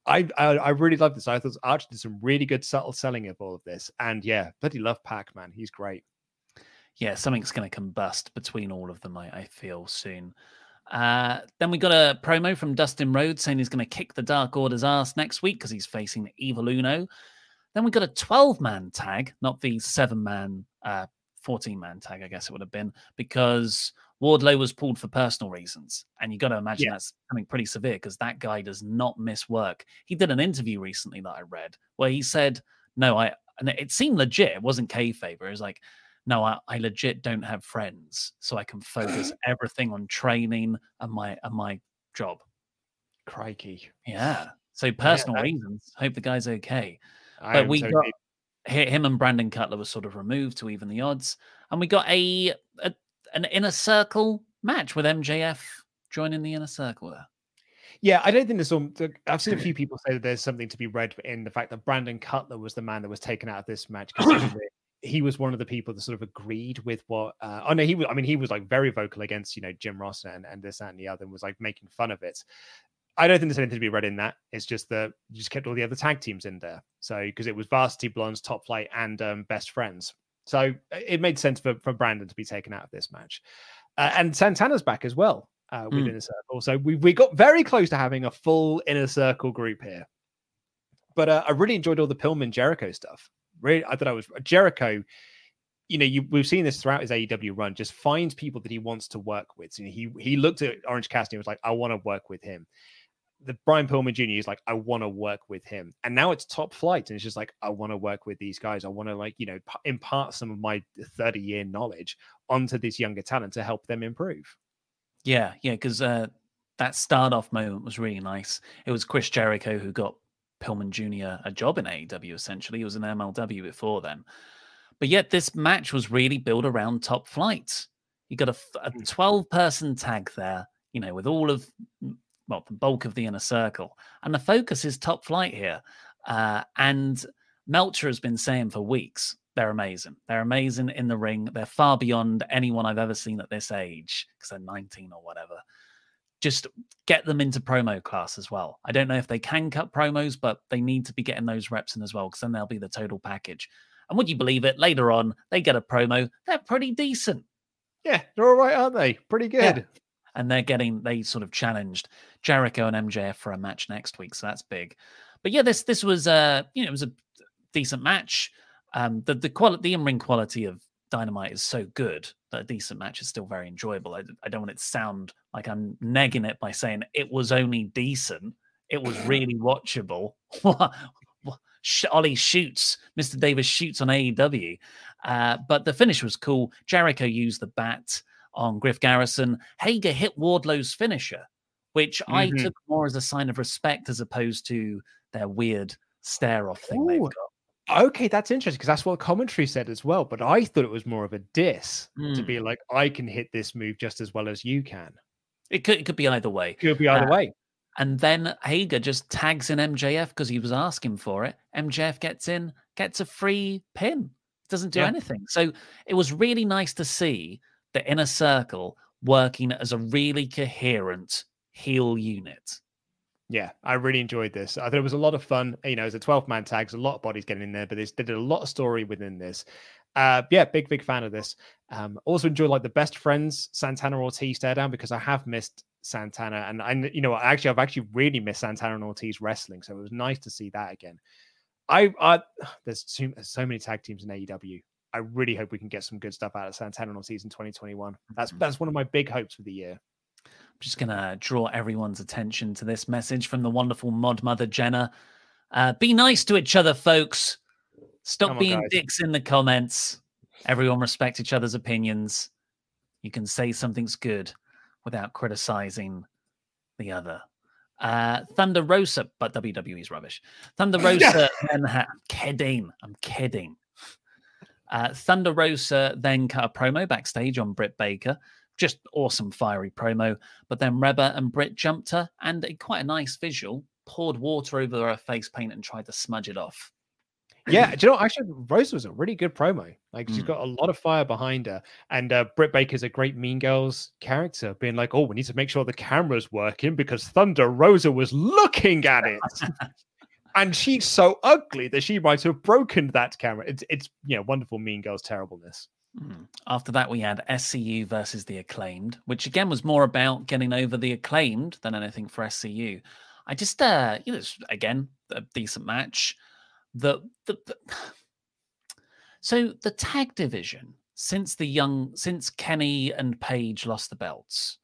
I really love this. I thought Archer did some really good subtle selling of all of this. And yeah, bloody love Pac, man. He's great. Yeah, something's going to combust between all of them, I feel, soon. Then we got a promo from Dustin Rhodes saying he's going to kick the Dark Order's ass next week because he's facing Evil Uno. Then we got a 12-man tag, not the 7-man, 14-man tag, I guess it would have been, because Wardlow was pulled for personal reasons. And you got to imagine that's something pretty severe because that guy does not miss work. He did an interview recently that I read where he said, and it seemed legit. It wasn't kayfabe. It was like, no, I legit don't have friends, so I can focus everything on training and my job. Crikey. Yeah. So personal reasons. Hope the guy's okay. But we got him and Brandon Cutler was sort of removed to even the odds. And we got an Inner Circle match with MJF joining the Inner Circle there. Yeah, I don't think there's I've seen a few people say that there's something to be read in the fact that Brandon Cutler was the man that was taken out of this match because he was one of the people that sort of agreed with what he was very vocal against Jim Ross and this and the other and was making fun of it. I don't think there's anything to be read in that. It's just that you just kept all the other tag teams in there. So because it was Varsity Blondes, Top Flight, and Best Friends. So it made sense for Brandon to be taken out of this match. And Santana's back as well with Inner Circle. So we got very close to having a full Inner Circle group here. But I really enjoyed all the Pillman Jericho stuff. Really, I thought was Jericho. We've seen this throughout his AEW run. Just finds people that he wants to work with. So, he looked at Orange Cassidy and was like, "I want to work with him." The Brian Pillman Jr. is like, "I want to work with him." And now it's Top Flight, and it's just like, "I want to work with these guys. I want to impart some of my 30-year knowledge onto this younger talent to help them improve." Yeah, because that start off moment was really nice. It was Chris Jericho who got Pillman Jr. a job in AEW, essentially. He was in MLW before then. But yet this match was really built around Top Flight. You got a 12-person tag there, with all of, the bulk of the Inner Circle. And the focus is Top Flight here. And Meltzer has been saying for weeks, they're amazing. They're amazing in the ring. They're far beyond anyone I've ever seen at this age, because they're 19 or whatever. Just get them into promo class as well. I don't know if they can cut promos, but they need to be getting those reps in as well, because then they'll be the total package. And would you believe it? Later on, they get a promo. They're pretty decent. Yeah, they're all right, aren't they? Pretty good. Yeah. And they sort of challenged Jericho and MJF for a match next week, so that's big. But yeah, this was it was a decent match. The in-ring quality of Dynamite is so good that a decent match is still very enjoyable. I don't want it to sound like I'm negging it by saying it was only decent. It was really watchable. Ollie shoots. Mr. Davis shoots on AEW. But the finish was cool. Jericho used the bat on Griff Garrison. Hager hit Wardlow's finisher, which I took more as a sign of respect as opposed to their weird stare-off thing they've got. Okay, that's interesting because that's what commentary said as well. But I thought it was more of a diss to be like, I can hit this move just as well as you can. It could be either way. Could be either way. And then Hager just tags in MJF because he was asking for it. MJF gets in, gets a free pin. Doesn't do anything. So it was really nice to see the Inner Circle working as a really coherent heel unit. Yeah, I really enjoyed this. I thought it was a lot of fun. You know, it's a 12-man tag, so a lot of bodies getting in there, but they did a lot of story within this. Big fan of this. Also enjoyed like the best friends Santana Ortiz stare down because I have missed Santana, and I've actually really missed Santana and Ortiz wrestling, so it was nice to see that again. There's so many tag teams in AEW. I really hope we can get some good stuff out of Santana and Ortiz in 2021. That's one of my big hopes for the year. I'm just going to draw everyone's attention to this message from the wonderful mod mother Jenna. Be nice to each other, folks. Stop being dicks in the comments. Everyone respect each other's opinions. You can say something's good without criticizing the other. Thunder Rosa, but WWE's rubbish. Thunder Rosa then I'm kidding. Thunder Rosa then cut a promo backstage on Britt Baker. Just awesome, fiery promo. But then Reba and Britt jumped her, and quite a nice visual, poured water over her face paint and tried to smudge it off. Yeah, do you know, actually, Rose was a really good promo. Like, she's got a lot of fire behind her. And Britt Baker's a great Mean Girls character, being like, oh, we need to make sure the camera's working because Thunder Rosa was looking at it. And she's so ugly that she might have broken that camera. It's wonderful Mean Girls terribleness. After that, we had SCU versus the Acclaimed, which again was more about getting over the Acclaimed than anything for SCU. I just, again, a decent match. So the tag division, since Kenny and Paige lost the belts,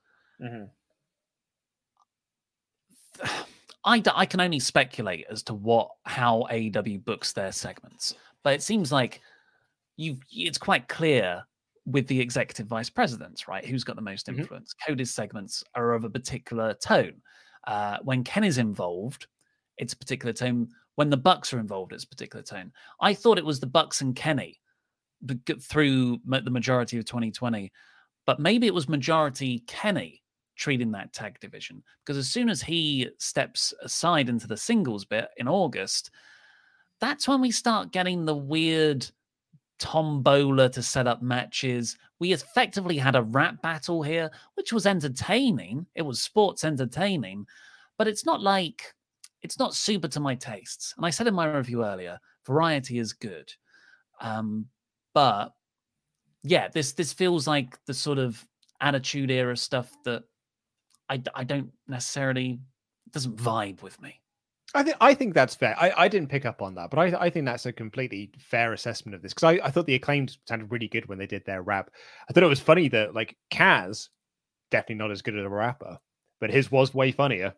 I can only speculate as to how AEW books their segments, but it seems like it's quite clear with the executive vice presidents, right? Who's got the most influence? Cody's segments are of a particular tone. When Ken is involved, it's a particular tone. When the Bucks are involved, it's a particular tone. I thought it was the Bucks and Kenny through the majority of 2020, but maybe it was majority Kenny treating that tag division, because as soon as he steps aside into the singles bit in August, that's when we start getting the weird tombola to set up matches. We effectively had a rap battle here, which was entertaining. It was sports entertaining, but it's not super to my tastes. And I said in my review earlier, variety is good. But yeah, this feels like the sort of Attitude Era stuff that I don't necessarily, doesn't vibe with me. I think that's fair. I didn't pick up on that, but I think that's a completely fair assessment of this, because I thought the Acclaimed sounded really good when they did their rap. I thought it was funny that, like, Kaz, definitely not as good as a rapper, but his was way funnier.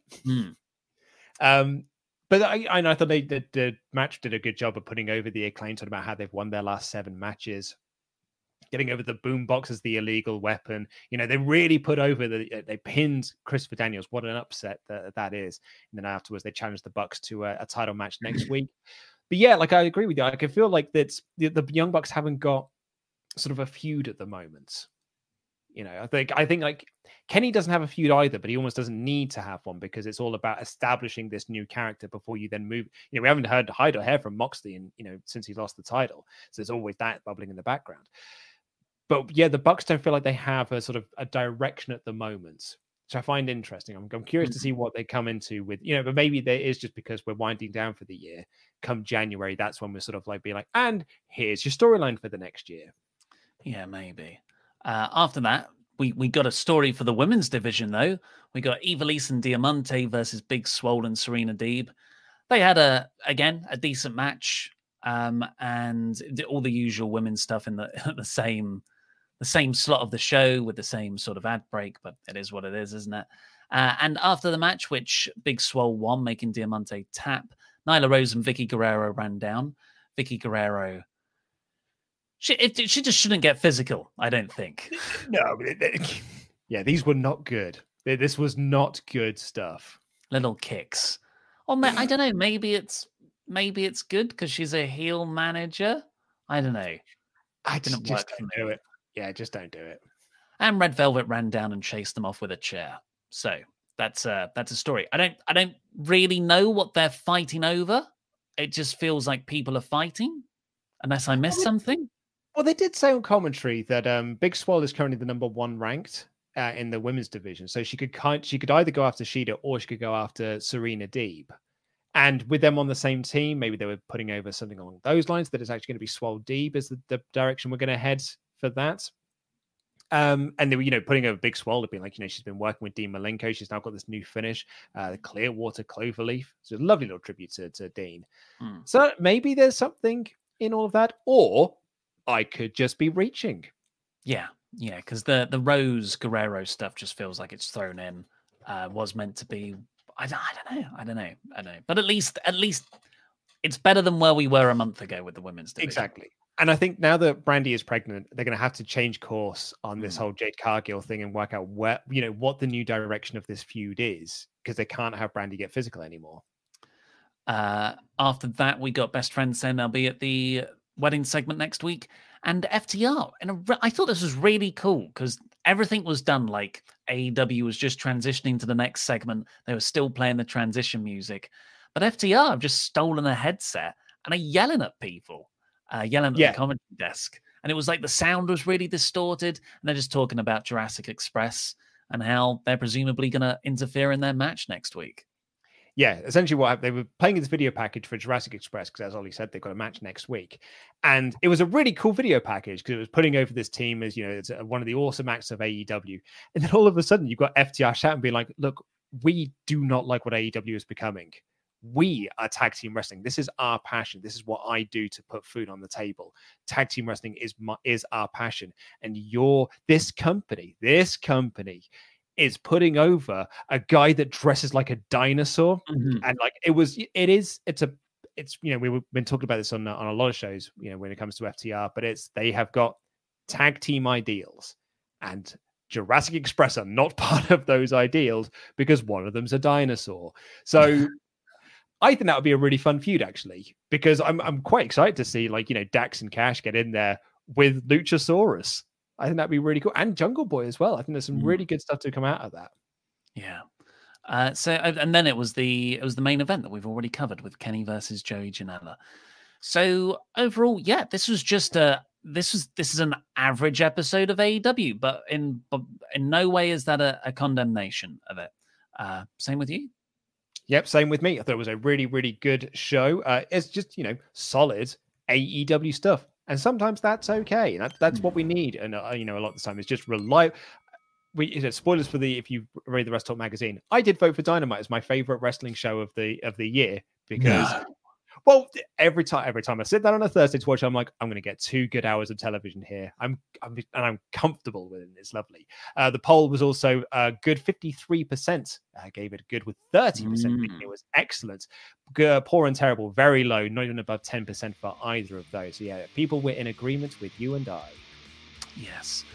But I thought the match did a good job of putting over the Acclaimed, talking about how they've won their last 7 matches, getting over the boombox as the illegal weapon. You know, they really put over they pinned Christopher Daniels. What an upset that is. And then afterwards, they challenged the Bucks to a title match next week. But yeah, like, I agree with you. I can feel like that the Young Bucks haven't got sort of a feud at the moment. You know, I think like Kenny doesn't have a feud either, but he almost doesn't need to have one, because it's all about establishing this new character before you then move. You know, we haven't heard hide or hair from Moxley since he lost the title. So there's always that bubbling in the background. But yeah, the Bucks don't feel like they have a sort of a direction at the moment, which I find interesting. I'm curious to see what they come into with, but maybe there is, just because we're winding down for the year. Come January, that's when we're sort of like being like, and here's your storyline for the next year. Yeah, maybe. After that, we got a story for the women's division, though. We got Ivelisse and Diamante versus Big Swole and Serena Deeb. They had a decent match, and all the usual women's stuff in the same slot of the show with the same sort of ad break, but it is what it is, isn't it? And after the match, which Big Swole won, making Diamante tap, Nyla Rose and Vicky Guerrero ran down. Vicky Guerrero, she just shouldn't get physical, I don't think. No, yeah, these were not good. This was not good stuff. Little kicks. Or I don't know. Maybe it's good because she's a heel manager. I don't know. I just don't do it. Yeah, just don't do it. And Red Velvet ran down and chased them off with a chair. So that's a story. I don't really know what they're fighting over. It just feels like people are fighting, unless I missed something. Well, they did say on commentary that Big Swole is currently the number 1 ranked in the women's division, so she could either go after Shida or she could go after Serena Deeb. And with them on the same team, maybe they were putting over something along those lines. That it's actually going to be Swole Deeb is the direction we're going to head for that. And they were, putting over Big Swole, being like, she's been working with Dean Malenko. She's now got this new finish, the Clearwater Cloverleaf. So a lovely little tribute to Dean. So maybe there's something in all of that, or I could just be reaching. Yeah, because the Rose Guerrero stuff just feels like it's thrown in. Was meant to be. I don't know. But at least it's better than where we were a month ago with the women's division. Exactly. And I think now that Brandy is pregnant, they're going to have to change course on this whole Jade Cargill thing and work out where, what the new direction of this feud is, because they can't have Brandy get physical anymore. After that, we got Best Friends saying they'll be at the wedding segment next week, and FTR. And I thought this was really cool because everything was done like AEW was just transitioning to the next segment. They were still playing the transition music, but FTR have just stolen a headset and are yelling at people. Yelling at the commentary desk. And it was like the sound was really distorted. And they're just talking about Jurassic Express and how they're presumably going to interfere in their match next week. Yeah, essentially what happened, they were playing this video package for Jurassic Express because, as Ollie said, they've got a match next week. And it was a really cool video package because it was putting over this team as, it's one of the awesome acts of AEW. And then all of a sudden you've got FTR shouting, being like, look, we do not like what AEW is becoming. We are tag team wrestling. This is our passion. This is what I do to put food on the table. Tag team wrestling is our passion. And this company is putting over a guy that dresses like a dinosaur. Mm-hmm. And like we've been talking about this on a lot of shows, when it comes to FTR, but they have got tag team ideals, and Jurassic Express are not part of those ideals because one of them's a dinosaur. So I think that would be a really fun feud, actually, because I'm quite excited to see Dax and Cash get in there with Luchasaurus. I think that'd be really cool, and Jungle Boy as well. I think there's some really good stuff to come out of that. Yeah. And then it was the main event that we've already covered with Kenny versus Joey Janela. So overall, yeah, this was just this is an average episode of AEW, but in no way is that a condemnation of it. Same with you. Yep, same with me. I thought it was a really, really good show. It's just, solid AEW stuff. And sometimes that's okay. That's what we need. And, a lot of the time it's just spoilers for if you read the Wrestle Talk magazine. I did vote for Dynamite as my favorite wrestling show of the year because... No. Well, every time I sit down on a Thursday to watch, I'm like, I'm going to get 2 good hours of television here. I'm comfortable with it. It's lovely. The poll was also good. 53% gave it good, with 30% thinking it was excellent. Poor and terrible, very low, not even above 10% for either of those. So yeah, people were in agreement with you and I. Yes.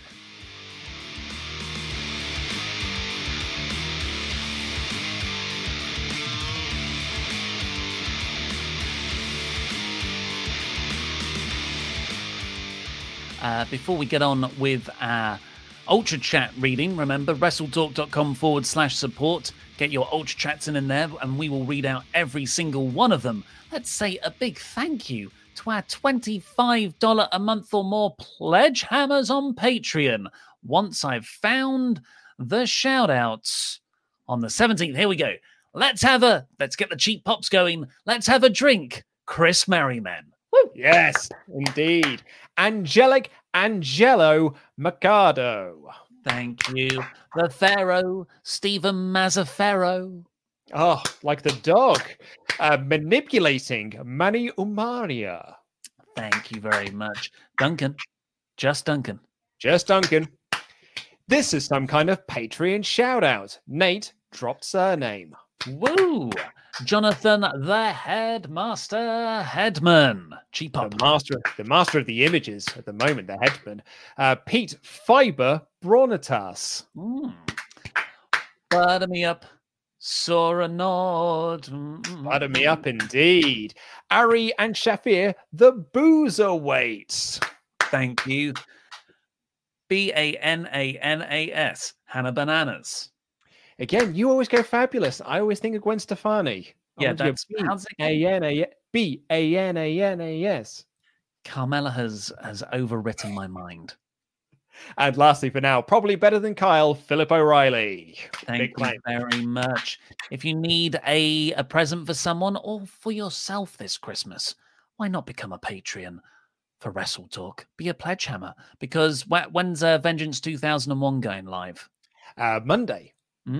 Before we get on with our Ultra Chat reading, remember, WrestleTalk.com/support. Get your Ultra Chats in there, and we will read out every single one of them. Let's say a big thank you to our $25 a month or more pledge hammers on Patreon. Once I've found the shout-outs on the 17th, here we go. Let's get the cheap pops going. Let's have a drink. Chris Merriman. Woo. Yes, indeed. Angelic Angelo Mercado. Thank you. The Pharaoh, Stephen Mazzaferro. Oh, like the dog. Manipulating Manny Umaria. Thank you very much. Duncan. Just Duncan. Just Duncan. This is some kind of Patreon shout out. Nate dropped surname. Woo! Jonathan the Headmaster Headman. Cheap up. The master of the images at the moment, the Headman. Pete Fiber Bronitas. Butter me up. Sora Nord. Butter me up indeed. Ari and Shafir, the Boozerweights. Thank you. Bananas. Hannah Bananas. Again, you always go fabulous. I always think of Gwen Stefani. Yeah, that's Bananas. Carmela has overwritten my mind. And lastly, for now, probably better than Kyle, Philip O'Reilly. Thank you very much. If you need a present for someone or for yourself this Christmas, why not become a Patreon for Wrestle Talk? Be a pledge hammer. Because when's Vengeance 2001 going live? Monday.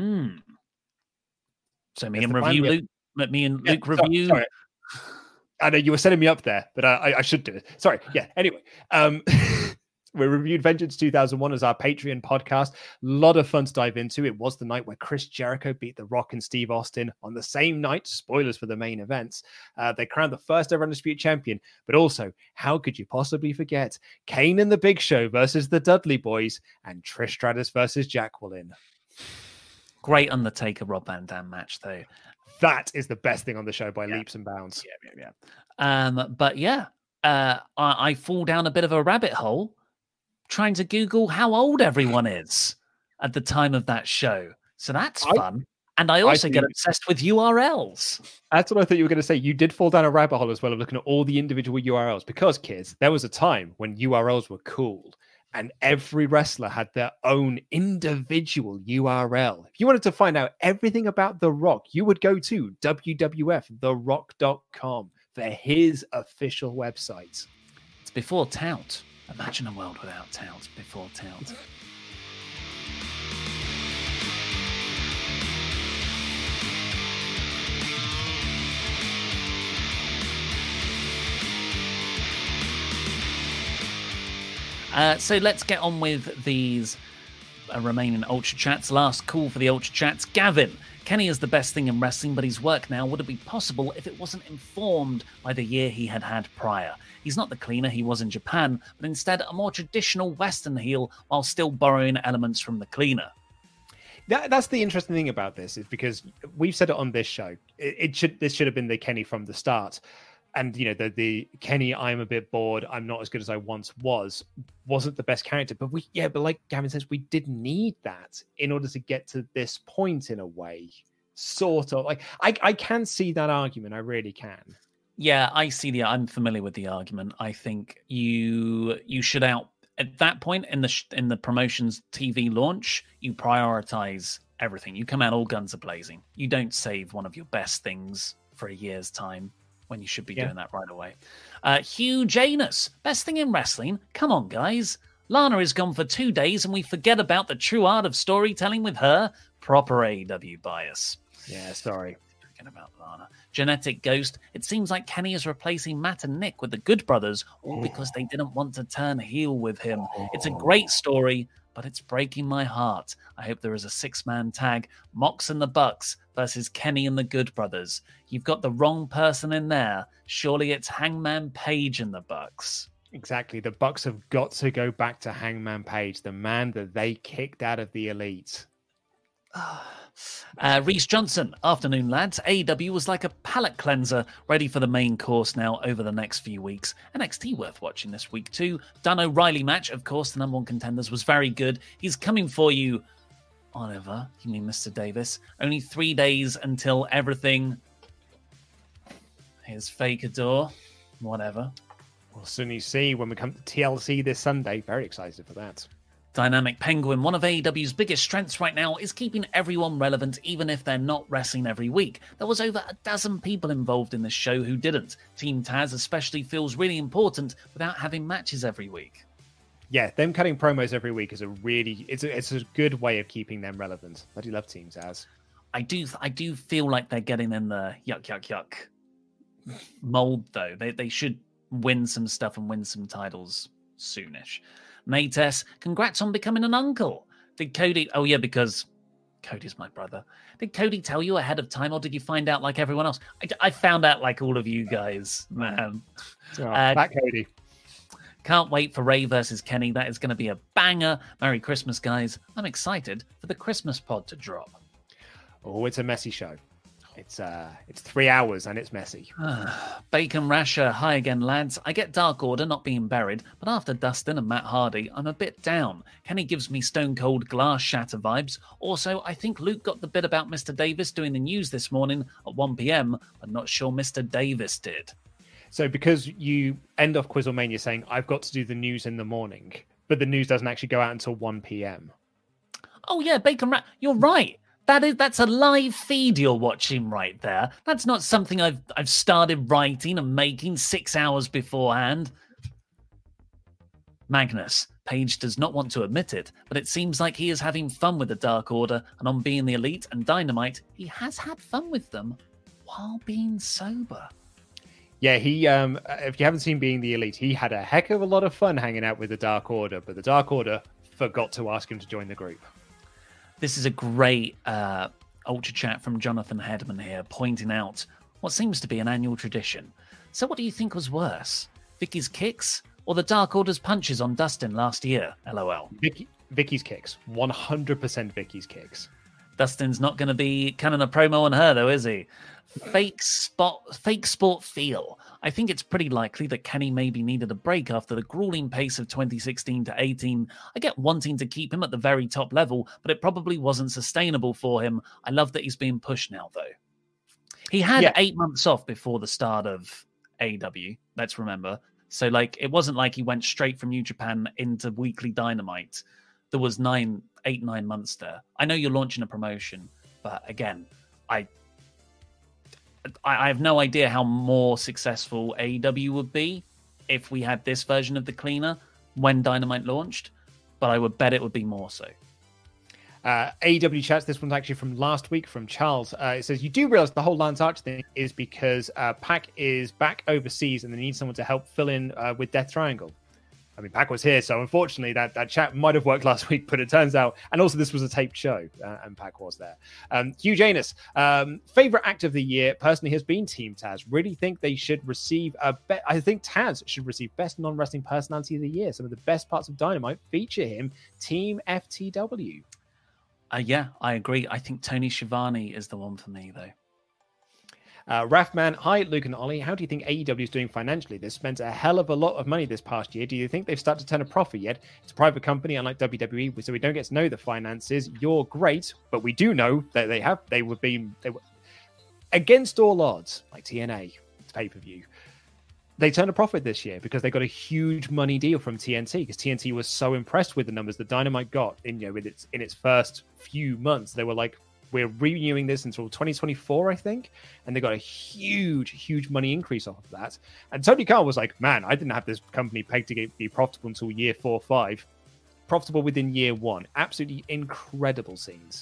So me and Luke review. Sorry. I know you were setting me up there, but I should do it. Sorry. Yeah. Anyway, we reviewed Vengeance 2001 as our Patreon podcast. A lot of fun to dive into. It was the night where Chris Jericho beat The Rock and Steve Austin on the same night. Spoilers for the main events. They crowned the first ever Undisputed Champion. But also, how could you possibly forget Kane and the Big Show versus the Dudley Boys and Trish Stratus versus Jacqueline? Great Undertaker Rob Van Dam match, though. That is the best thing on the show by leaps and bounds. Yeah. But yeah, I fall down a bit of a rabbit hole trying to Google how old everyone is at the time of that show. So that's fun. And I also get obsessed with URLs. That's what I thought you were going to say. You did fall down a rabbit hole as well of looking at all the individual URLs. Because, kids, there was a time when URLs were cool. And every wrestler had their own individual URL. If you wanted to find out everything about The Rock, you would go to www.therock.com for his official website. It's before Tout. Imagine a world without Tout, before Tout. So let's get on with these remaining Ultra Chats. Last call for the Ultra Chats. Gavin, Kenny is the best thing in wrestling, but his work now wouldn't be possible if it wasn't informed by the year he had prior. He's not the cleaner he was in Japan, but instead a more traditional Western heel while still borrowing elements from the cleaner. That's the interesting thing about this, is because we've said it on this show. This should have been the Kenny from the start. And, you know, the Kenny, I'm a bit bored, I'm not as good as I once wasn't the best character. But but like Gavin says, we did need that in order to get to this point in a way. Sort of. Like, I can see that argument. I really can. Yeah, I'm familiar with the argument. I think you should at that point in the promotion's TV launch, you prioritize everything. You come out all guns a blazing. You don't save one of your best things for a year's time, when you should be doing that right away. Hugh Janus, best thing in wrestling. Come on, guys. Lana is gone for 2 days and we forget about the true art of storytelling with her. Proper AEW bias. Yeah, sorry. Forget about Lana. Genetic Ghost, it seems like Kenny is replacing Matt and Nick with the Good Brothers, all because they didn't want to turn heel with him. It's a great story, but it's breaking my heart. I hope there is a 6-man tag, Mox and the Bucks versus Kenny and the Good Brothers. You've got the wrong person in there. Surely it's Hangman Page and the Bucks. Exactly. The Bucks have got to go back to Hangman Page, the man that they kicked out of the Elite. Reese Johnson, afternoon lads. AEW was like a palate cleanser, ready for the main course now over the next few weeks. NXT worth watching this week too. Dunn O'Reilly match, of course, the number one contenders, was very good. He's coming for you, Oliver. You mean Mr. Davis? Only 3 days until everything. Here's Fake Adore. Whatever. We'll soon see when we come to TLC this Sunday. Very excited for that. Dynamic Penguin, one of AEW's biggest strengths right now is keeping everyone relevant even if they're not wrestling every week. There was over a dozen people involved in this show who didn't. Team Taz especially feels really important without having matches every week. Yeah, them cutting promos every week is it's a good way of keeping them relevant. Bloody love Team Taz. I do feel like they're getting in the yuck mold though. They should win some stuff and win some titles soonish. Maytess, congrats on becoming an uncle. Did Cody? Oh yeah, because Cody's my brother. Did Cody tell you ahead of time, or did you find out like everyone else? I found out like all of you guys, man. Back Cody. Can't wait for Ray versus Kenny. That is going to be a banger. Merry Christmas, guys. I'm excited for the Christmas pod to drop. Oh, it's a messy show. It's 3 hours and it's messy. Bacon Rasher, hi again, lads. I get Dark Order not being buried, but after Dustin and Matt Hardy, I'm a bit down. Kenny gives me Stone Cold Glass Shatter vibes. Also, I think Luke got the bit about Mr. Davis doing the news this morning at 1 p.m. I'm not sure Mr. Davis did. So because you end off Quizzlemania saying, I've got to do the news in the morning, but the news doesn't actually go out until 1 p.m. Oh, yeah, Bacon Rat, you're right. That's a live feed you're watching right there. That's not something I've started writing and making 6 hours beforehand. Magnus, Paige does not want to admit it, but it seems like he is having fun with the Dark Order, and on being the Elite and Dynamite, he has had fun with them while being sober. Yeah, he, if you haven't seen Being the Elite, he had a heck of a lot of fun hanging out with the Dark Order, but the Dark Order forgot to ask him to join the group. This is a great Ultra Chat from Jonathan Hedman here, pointing out what seems to be an annual tradition. So what do you think was worse, Vicky's kicks or the Dark Order's punches on Dustin last year? LOL. Vicky's kicks. 100% Vicky's kicks. Dustin's not going to be cutting a promo on her, though, is he? Fake sport feel. I think it's pretty likely that Kenny maybe needed a break after the grueling pace of 2016 to 18. I get wanting to keep him at the very top level, but it probably wasn't sustainable for him. I love that he's being pushed now, though. He had 8 months off before the start of AEW, let's remember. So, like, it wasn't like he went straight from New Japan into Weekly Dynamite. There was 9 months there. I know you're launching a promotion, but again, I have no idea how more successful AEW would be if we had this version of the cleaner when Dynamite launched, but I would bet it would be more so. AEW chats, this one's actually from last week from Charles. It says, you do realize the whole Lance Archer thing is because Pac is back overseas and they need someone to help fill in with Death Triangle. I mean, Pac was here, so unfortunately that chat might have worked last week, but it turns out, and also this was a taped show, and Pac was there. Hugh Janus, favorite act of the year personally has been Team Taz. Really think they should receive I think Taz should receive best non-wrestling personality of the year. Some of the best parts of Dynamite feature him. Team FTW. Yeah, I agree. I think Tony Schiavone is the one for me, though. Raffman, hi, Luke and Ollie. How do you think AEW is doing financially? They've spent a hell of a lot of money this past year. Do you think they've started to turn a profit yet? It's a private company, unlike WWE, so we don't get to know the finances. You're great, but we do know that they were against all odds, like TNA, it's pay-per-view. They turned a profit this year because they got a huge money deal from TNT, because TNT was so impressed with the numbers that Dynamite got in its first few months. They were like, we're renewing this until 2024, I think. And they got a huge money increase off of that. And Tony Khan was like, man, I didn't have this company pegged to be profitable until year 4 or 5. Profitable within year 1. Absolutely incredible scenes.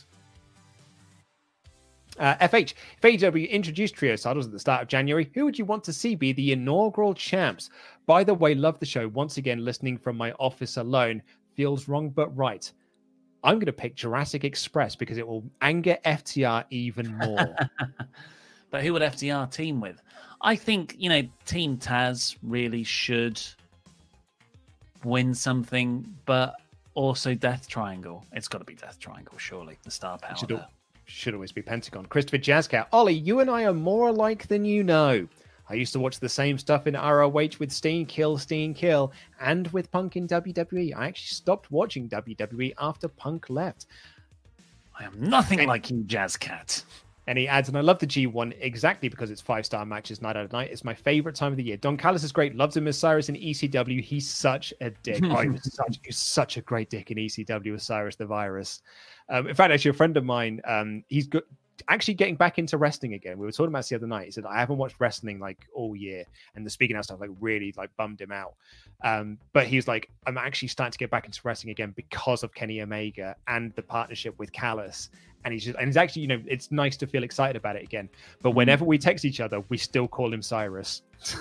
FH, if AEW introduced trio titles at the start of January, who would you want to see be the inaugural champs? By the way, love the show. Once again, listening from my office alone. Feels wrong, but right. I'm going to pick Jurassic Express because it will anger FTR even more. But who would FTR team with? I think, Team Taz really should win something, but also Death Triangle. It's got to be Death Triangle, surely. The star power should always be Pentagon. Christopher Jazzcow. Ollie, you and I are more alike than you know. I used to watch the same stuff in ROH with Steen Kill, and with Punk in WWE. I actually stopped watching WWE after Punk left. I am nothing like you, Jazzcat. And he adds, and I love the G1 exactly because it's 5-star matches night out of night. It's my favorite time of the year. Don Callis is great. Loves him as Cyrus in ECW. He's such a dick. He's such a great dick in ECW as Cyrus the Virus. In fact, actually, a friend of mine, he's got actually getting back into wrestling again. We were talking about this the other night. He said, I haven't watched wrestling like all year, and the speaking out stuff like really like bummed him out. But he's like, I'm actually starting to get back into wrestling again because of Kenny Omega and the partnership with Callis. And he's actually, you know, it's nice to feel excited about it again. But whenever we text each other, we still call him Cyrus.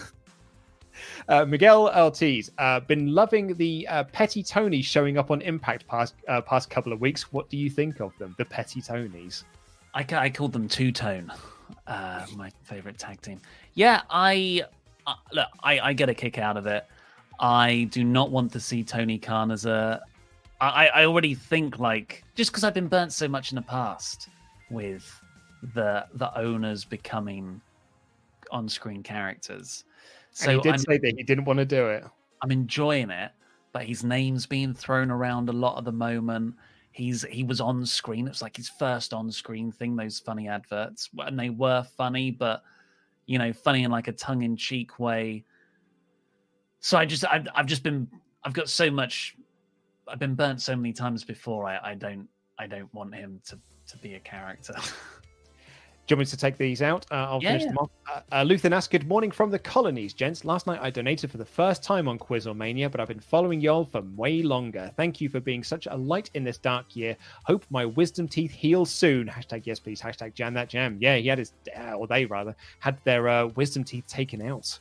Miguel Ortiz, been loving the Petty Tonys showing up on Impact past couple of weeks. What do you think of them, the Petty Tonys? I called them Two Tone, my favorite tag team. Yeah, I get a kick out of it. I do not want to see Tony Khan as a. I already think like just because I've been burnt so much in the past with the owners becoming on-screen characters. So and he did say that he didn't want to do it. I'm enjoying it, but his name's being thrown around a lot at the moment. He was on screen. It was like his first on-screen thing, those funny adverts. And they were funny, but, you know, funny in like a tongue-in-cheek way. So I've got so much... I've been burnt so many times before. I don't want him to be a character. Do you want me to take these out? I'll finish them off. Luther asks, good morning from the colonies, gents. Last night I donated for the first time on Quizlemania, but I've been following y'all for way longer. Thank you for being such a light in this dark year. Hope my wisdom teeth heal soon. Hashtag yes, please. Hashtag jam that jam. Yeah, he had his, or they rather, had their wisdom teeth taken out.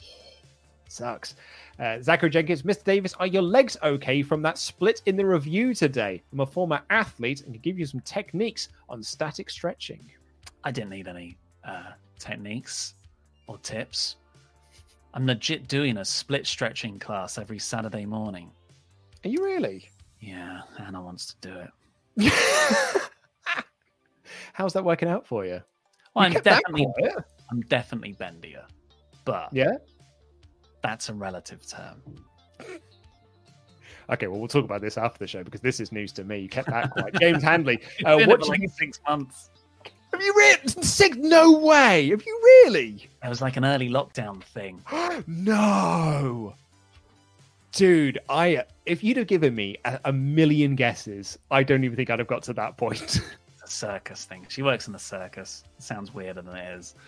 Sucks. Zachary Jenkins, Mr. Davis, are your legs okay from that split in the review today? I'm a former athlete and can give you some techniques on static stretching. I didn't need any techniques or tips. I'm legit doing a split stretching class every Saturday morning. Are you really? Yeah, Anna wants to do it. How's that working out for you? Well, I'm definitely bendier, but yeah, that's a relative term. Okay, well, we'll talk about this after the show because this is news to me. You kept that quiet. James Handley, what like 6 months. Have you really? No way. Have you really? It was like an early lockdown thing. No. Dude, if you'd have given me a million guesses, I don't even think I'd have got to that point. It's a circus thing. She works in the circus. It sounds weirder than it is.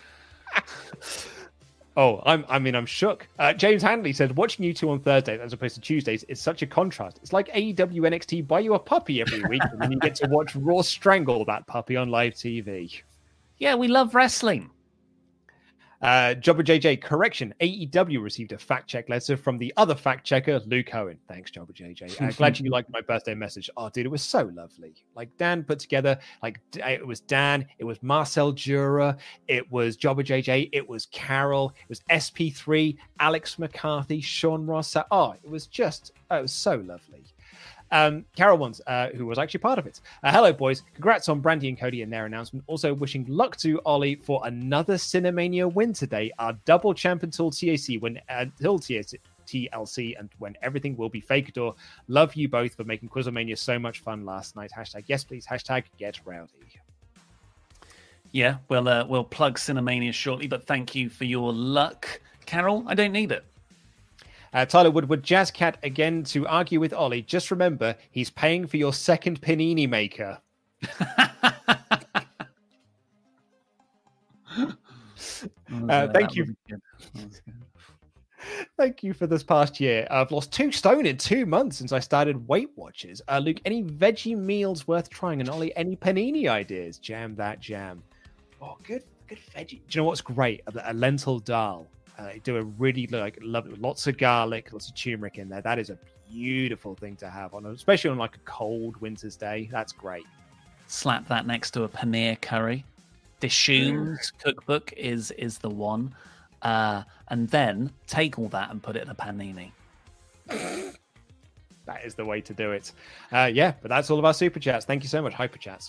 Oh, I'm shook. James Handley said, watching you two on Thursdays as opposed to Tuesdays is such a contrast. It's like AEW NXT buy you a puppy every week and then you get to watch Raw strangle that puppy on live TV. Yeah, we love wrestling. Jobber JJ, correction. AEW received a fact check letter from the other fact checker, Luke Owen. Thanks, Jobber JJ. Glad you liked my birthday message. Oh, dude, it was so lovely. Like Dan put together, like it was Dan, it was Marcel Jura, it was Jobber JJ, it was Carol, it was SP3, Alex McCarthy, Sean Ross. Oh, it was so lovely. Carol Wands, who was actually part of it. Hello, boys. Congrats on Brandy and Cody and their announcement. Also wishing luck to Ollie for another Cinemania win today. Our double champ until TLC and when everything will be Fakador. Love you both for making Quizlemania so much fun last night. Hashtag yes, please. Hashtag get rowdy. Yeah, we'll plug Cinemania shortly, but thank you for your luck, Carol. I don't need it. Tyler Woodward, Jazzcat again to argue with Ollie. Just remember, he's paying for your second panini maker. Thank you. Thank you for this past year. I've lost 2 stone in 2 months since I started Weight Watchers. Luke, any veggie meals worth trying? And Ollie, any panini ideas? Jam that jam. Oh, good veggie. Do you know what's great? A lentil dal. Do a really love it. Lots of garlic, lots of turmeric in there. That is a beautiful thing to have on, especially on like a cold winter's day. That's great. Slap that next to a paneer curry. Dishoom's cookbook is the one, and then take all that and put it in a panini. That is the way to do it. Yeah, but that's all of our super chats. Thank you so much, Hyper Chats.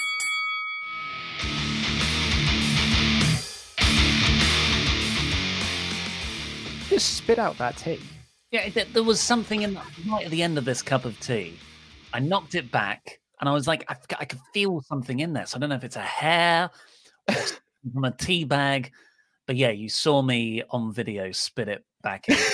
Just spit out that tea. Yeah, there was something right at the end of this cup of tea. I knocked it back, and I was like, I could feel something in there. So I don't know if it's a hair or from a tea bag, but yeah, you saw me on video spit it back in.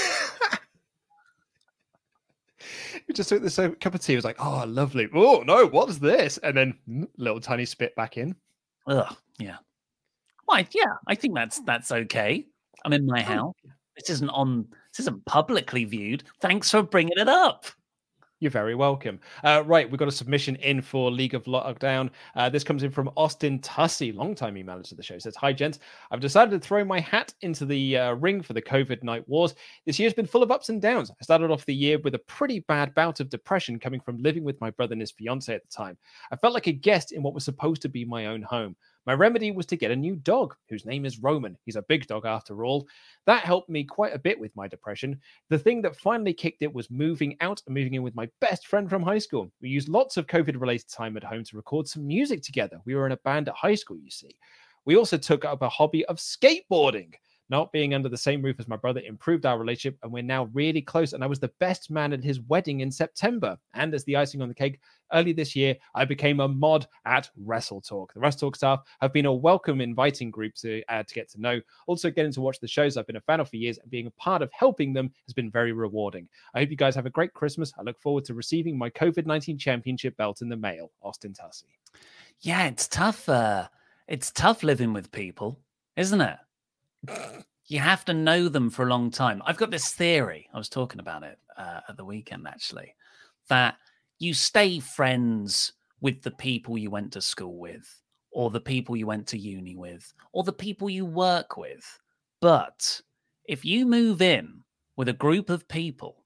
You just took this cup of tea. It was like, oh, lovely. Oh no, what's this? And then little tiny spit back in. Ugh, yeah. Why? Yeah, I think that's okay. I'm in my house. This isn't publicly viewed. Thanks for bringing it up. You're very welcome. Right, we've got a submission in for League of Lockdown. This comes in from Austin Tussey, longtime emailer to the show. Says, "Hi, gents. I've decided to throw my hat into the ring for the COVID night wars. This year's been full of ups and downs. I started off the year with a pretty bad bout of depression coming from living with my brother and his fiance at the time. I felt like a guest in what was supposed to be my own home. My remedy was to get a new dog, whose name is Roman. He's a big dog after all. That helped me quite a bit with my depression. The thing that finally kicked it was moving out and moving in with my best friend from high school. We used lots of COVID-related time at home to record some music together. We were in a band at high school, you see. We also took up a hobby of skateboarding. Not being under the same roof as my brother improved our relationship, and we're now really close, and I was the best man at his wedding in September. And as the icing on the cake, early this year, I became a mod at Wrestle Talk. The Wrestle Talk staff have been a welcome inviting group to get to know. Also getting to watch the shows I've been a fan of for years, and being a part of helping them has been very rewarding. I hope you guys have a great Christmas. I look forward to receiving my COVID-19 championship belt in the mail." Austin Tussey. Yeah, it's tough. It's tough living with people, isn't it? You have to know them for a long time. I've got this theory. I was talking about it at the weekend, actually, that you stay friends with the people you went to school with, or the people you went to uni with, or the people you work with. But if you move in with a group of people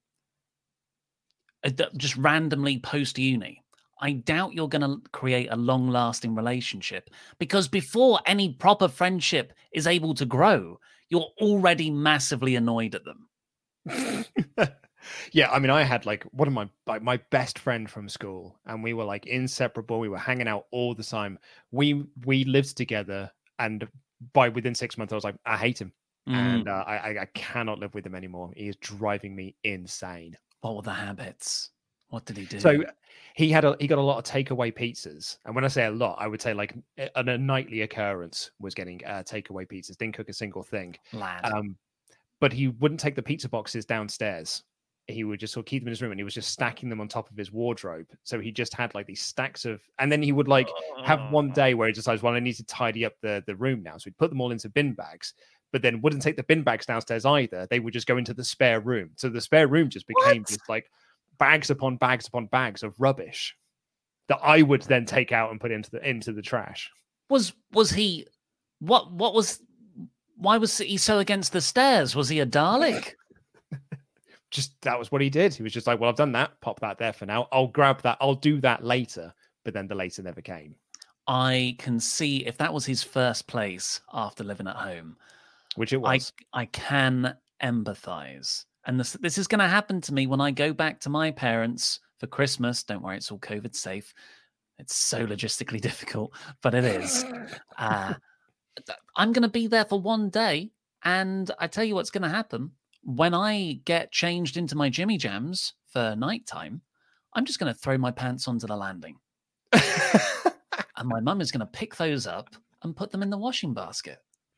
just randomly post-uni, I doubt you're going to create a long-lasting relationship, because before any proper friendship is able to grow, you're already massively annoyed at them. Yeah, I mean, I had one of my best friend from school, and we were inseparable. We were hanging out all the time. We lived together, and within 6 months, I was like, I hate him, and I cannot live with him anymore. He is driving me insane. What were the habits? What did he do? So he got a lot of takeaway pizzas, and when I say a lot, I would say a nightly occurrence was getting takeaway pizzas. Didn't cook a single thing. Lad. But he wouldn't take the pizza boxes downstairs. He would just sort of keep them in his room, and he was just stacking them on top of his wardrobe. So he just had these stacks of, and then he would have one day where he decides, well, I need to tidy up the room now. So he'd put them all into bin bags, but then wouldn't take the bin bags downstairs either. They would just go into the spare room. So the spare room just became just bags upon bags upon bags of rubbish that I would then take out and put into the trash. Was he? Why was he so against the stairs? Was he a Dalek? Just that was what he did. He was just like, well, I've done that. Pop that there for now. I'll grab that. I'll do that later. But then the later never came. I can see if that was his first place after living at home, which it was. I can empathize. And this is going to happen to me when I go back to my parents for Christmas. Don't worry, it's all COVID safe. It's so logistically difficult, but it is. I'm going to be there for one day, and I tell you what's going to happen. When I get changed into my Jimmy Jams for nighttime, I'm just going to throw my pants onto the landing. And my mum is going to pick those up and put them in the washing basket.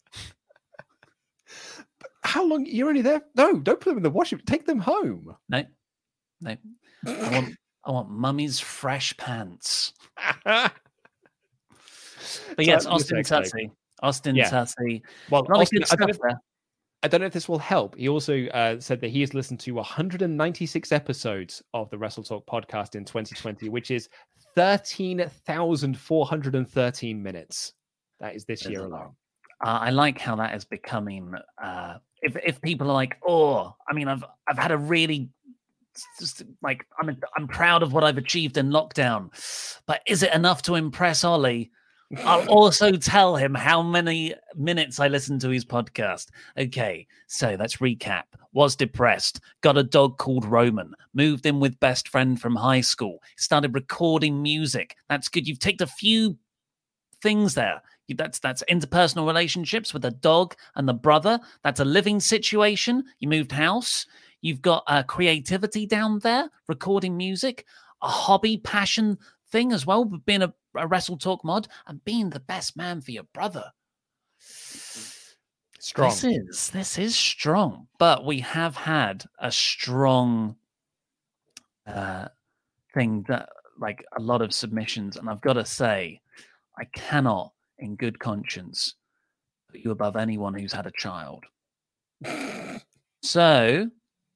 How long? You're only there? No, don't put them in the washing. Take them home. No. I want mummy's fresh pants. But yes, Austin Tussey. Tussey. Well, Austin, I don't know if this will help. He also said that he has listened to 196 episodes of the Wrestle Talk podcast in 2020, which is 13,413 minutes. That is this year alone. I like how that is becoming. If people are like, oh, I mean, I've had a really I'm proud of what I've achieved in lockdown, but is it enough to impress Ollie? I'll also tell him how many minutes I listened to his podcast. Okay, so let's recap. Was depressed, got a dog called Roman, moved in with best friend from high school, started recording music. That's good. You've ticked a few things there. That's interpersonal relationships with a dog and the brother. That's a living situation. You moved house. You've got creativity down there, recording music, a hobby, passion thing as well, being a Wrestle Talk mod, and being the best man for your brother. Strong. This is strong, but we have had a strong thing that, a lot of submissions, and I've got to say, I cannot in good conscience, put you above anyone who's had a child. So,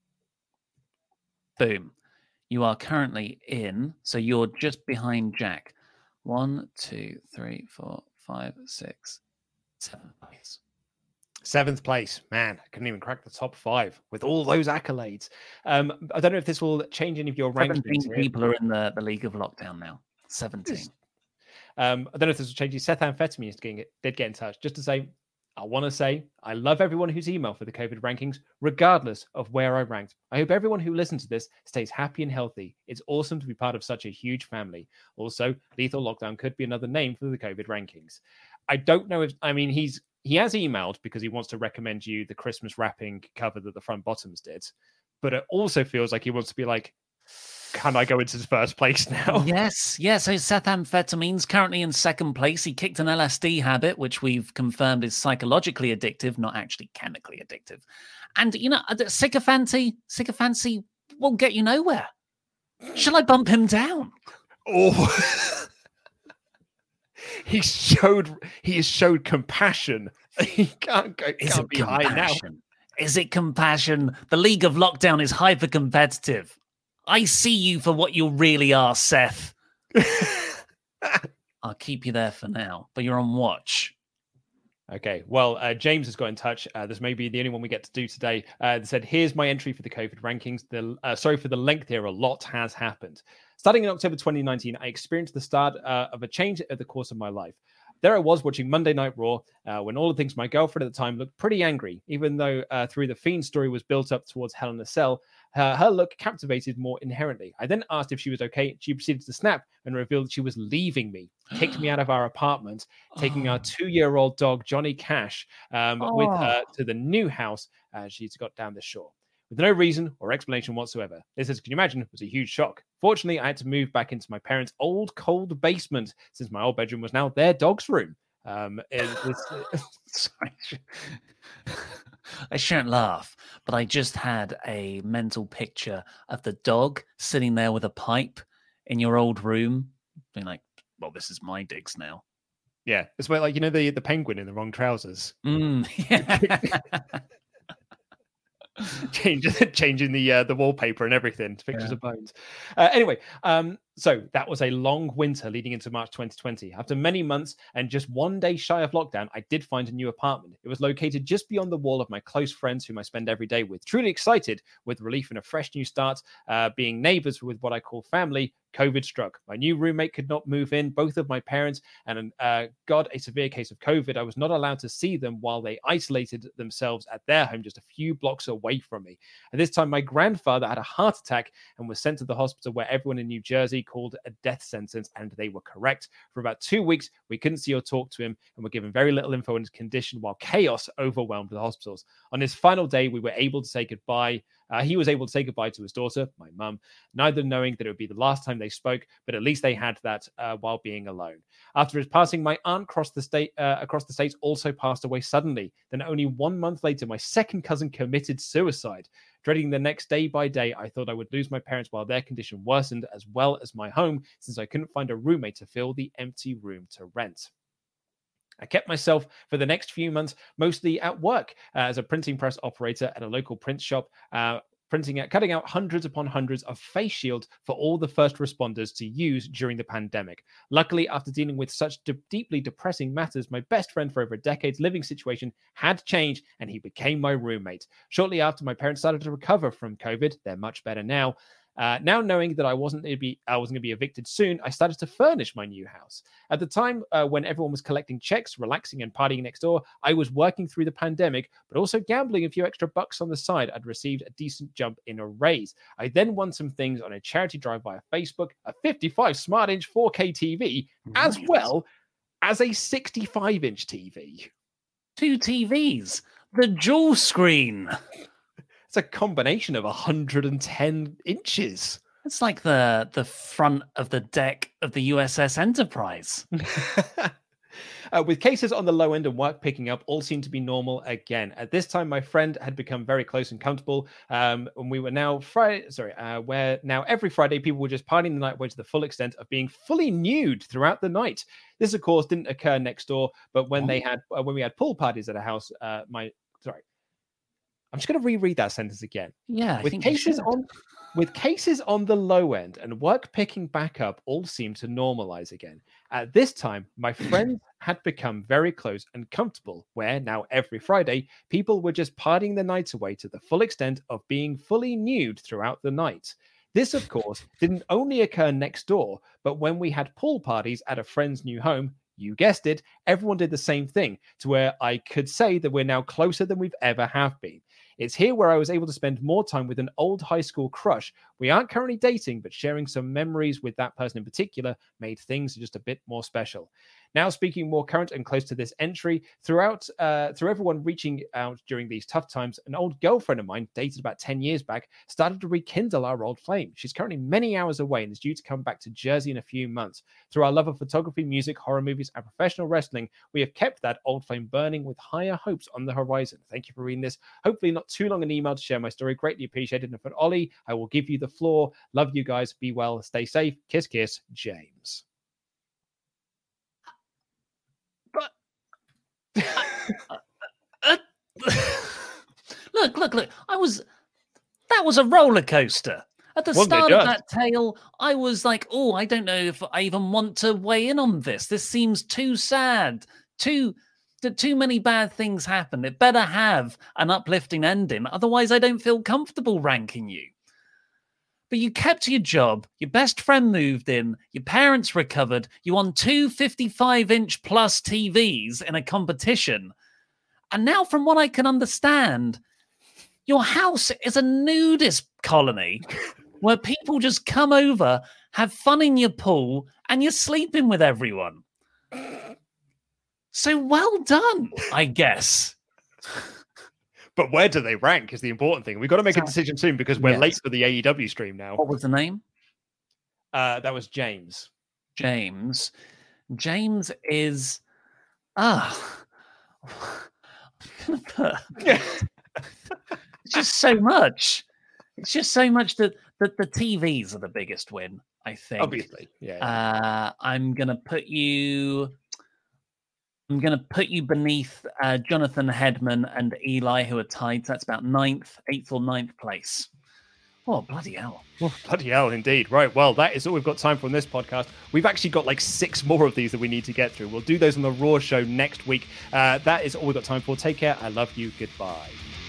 boom. You are currently in, so you're just behind Jack. 1, 2, 3, 4, 5, 6, 7 place. 7th place. Man, I couldn't even crack the top 5 with all those accolades. I don't know if this will change any of your rankings. 17 people are in the League of Lockdown now. 17. I don't know if this will change you. Seth Amphetamine did get in touch just to say, I want to say I love everyone who's emailed for the COVID rankings, regardless of where I ranked. I hope everyone who listens to this stays happy and healthy. It's awesome to be part of such a huge family. Also, Lethal Lockdown could be another name for the COVID rankings. I don't know if, I mean, he has emailed because he wants to recommend you the Christmas wrapping cover that the Front Bottoms did. But it also feels like he wants to be like, can I go into first place now? Yes. Yeah. So Seth Amphetamine's currently in 2nd place. He kicked an LSD habit, which we've confirmed is psychologically addictive, not actually chemically addictive. And, you know, sycophancy will get you nowhere. Shall I bump him down? Oh, he has showed compassion. He can't be high now. Is it compassion? The League of Lockdown is hyper competitive. I see you for what you really are, Seth. I'll keep you there for now, but you're on watch. Okay, well, James has got in touch. This may be the only one we get to do today. They said, here's my entry for the COVID rankings. Sorry for the length here. A lot has happened. Starting in October 2019, I experienced the start of a change at the course of my life. There I was watching Monday Night Raw when all the things my girlfriend at the time looked pretty angry, even though through the Fiend story was built up towards Hell in a Cell, her look captivated more inherently. I then asked if she was okay. She proceeded to snap and revealed that she was leaving me, kicked me out of our apartment, taking our 2-year-old dog, Johnny Cash, with her to the new house she's got down the shore. With no reason or explanation whatsoever. This, as you can imagine, was a huge shock. Fortunately, I had to move back into my parents' old, cold basement since my old bedroom was now their dog's room. Sorry. I shouldn't laugh, but I just had a mental picture of the dog sitting there with a pipe in your old room, being like, well, this is my digs now. Yeah, it's where, like, you know, the penguin in the wrong trousers. Yeah. changing the wallpaper and everything to pictures of bones. Anyway, so that was a long winter leading into March 2020. After many months and just 1 day shy of lockdown, I did find a new apartment. It was located just beyond the wall of my close friends whom I spend every day with. Truly excited with relief and a fresh new start, being neighbors with what I call family. COVID struck. My new roommate could not move in. Both of my parents and got a severe case of COVID. I was not allowed to see them while they isolated themselves at their home just a few blocks away from me. At this time, my grandfather had a heart attack and was sent to the hospital where everyone in New Jersey called a death sentence, and they were correct. For about 2 weeks, we couldn't see or talk to him and were given very little info on his condition while chaos overwhelmed the hospitals. On his final day, we were able to say goodbye. He was able to say goodbye to his daughter, my mum, neither knowing that it would be the last time they spoke, but at least they had that while being alone. After his passing, my aunt across the states also passed away suddenly. Then only 1 month later, my second cousin committed suicide. Dreading the next day by day, I thought I would lose my parents while their condition worsened, as well as my home, since I couldn't find a roommate to fill the empty room to rent. I kept myself for the next few months mostly at work as a printing press operator at a local print shop, cutting out hundreds upon hundreds of face shields for all the first responders to use during the pandemic. Luckily, after dealing with such deeply depressing matters, my best friend for over a decade's living situation had changed, and he became my roommate. Shortly after, my parents started to recover from COVID. They're much better now. Now knowing that I wasn't going to be evicted soon, I started to furnish my new house. At the time when everyone was collecting checks, relaxing and partying next door, I was working through the pandemic, but also gambling a few extra bucks on the side. I'd received a decent jump in a raise. I then won some things on a charity drive via Facebook, a 55 smart-inch 4K TV, as well as a 65-inch TV. 2 TVs, the dual screen. It's a combination of 110 inches. It's like the front of the deck of the USS Enterprise. With cases on the low end and work picking up, all seemed to be normal again. At this time, my friend had become very close and comfortable. And we were now where now every Friday people were just partying the night away to the full extent of being fully nude throughout the night. This, of course, didn't occur next door, but when we had pool parties at a house, I'm just going to reread that sentence again. Yeah, With cases on the low end and work picking back up, all seemed to normalize again. At this time, my friends had become very close and comfortable, where now every Friday, people were just partying the nights away to the full extent of being fully nude throughout the night. This, of course, didn't only occur next door, but when we had pool parties at a friend's new home, you guessed it, everyone did the same thing, to where I could say that we're now closer than we've ever have been. It's here where I was able to spend more time with an old high school crush. We aren't currently dating, but sharing some memories with that person in particular made things just a bit more special. Now, speaking more current and close to this entry, through everyone reaching out during these tough times, an old girlfriend of mine, dated about 10 years back, started to rekindle our old flame. She's currently many hours away and is due to come back to Jersey in a few months. Through our love of photography, music, horror movies, and professional wrestling, we have kept that old flame burning with higher hopes on the horizon. Thank you for reading this. Hopefully not too long an email to share my story. Greatly appreciated. And for Ollie, I will give you the floor. Love you guys. Be well. Stay safe. Kiss, kiss, James. Look. That was a roller coaster. At the start of that tale, I was like, oh, I don't know if I even want to weigh in on this. This seems too sad. Too many bad things happen. It better have an uplifting ending. Otherwise, I don't feel comfortable ranking you. But you kept your job, your best friend moved in, your parents recovered, you won 2 55-inch plus TVs in a competition. And now, from what I can understand, your house is a nudist colony where people just come over, have fun in your pool, and you're sleeping with everyone. So well done, I guess. But where do they rank is the important thing. We've got to make a decision soon because we're late for the AEW stream now. What was the name? That was James. James is... It's just so much. It's just so much that the TVs are the biggest win, I think. Obviously, yeah. I'm gonna put you beneath Jonathan Hedman and Eli, who are tied. So that's about 8th or 9th place. Oh, bloody hell. Oh, bloody hell, indeed. Right, well, that is all we've got time for on this podcast. We've actually got like 6 more of these that we need to get through. We'll do those on the Raw show next week. That is all we've got time for. Take care. I love you. Goodbye.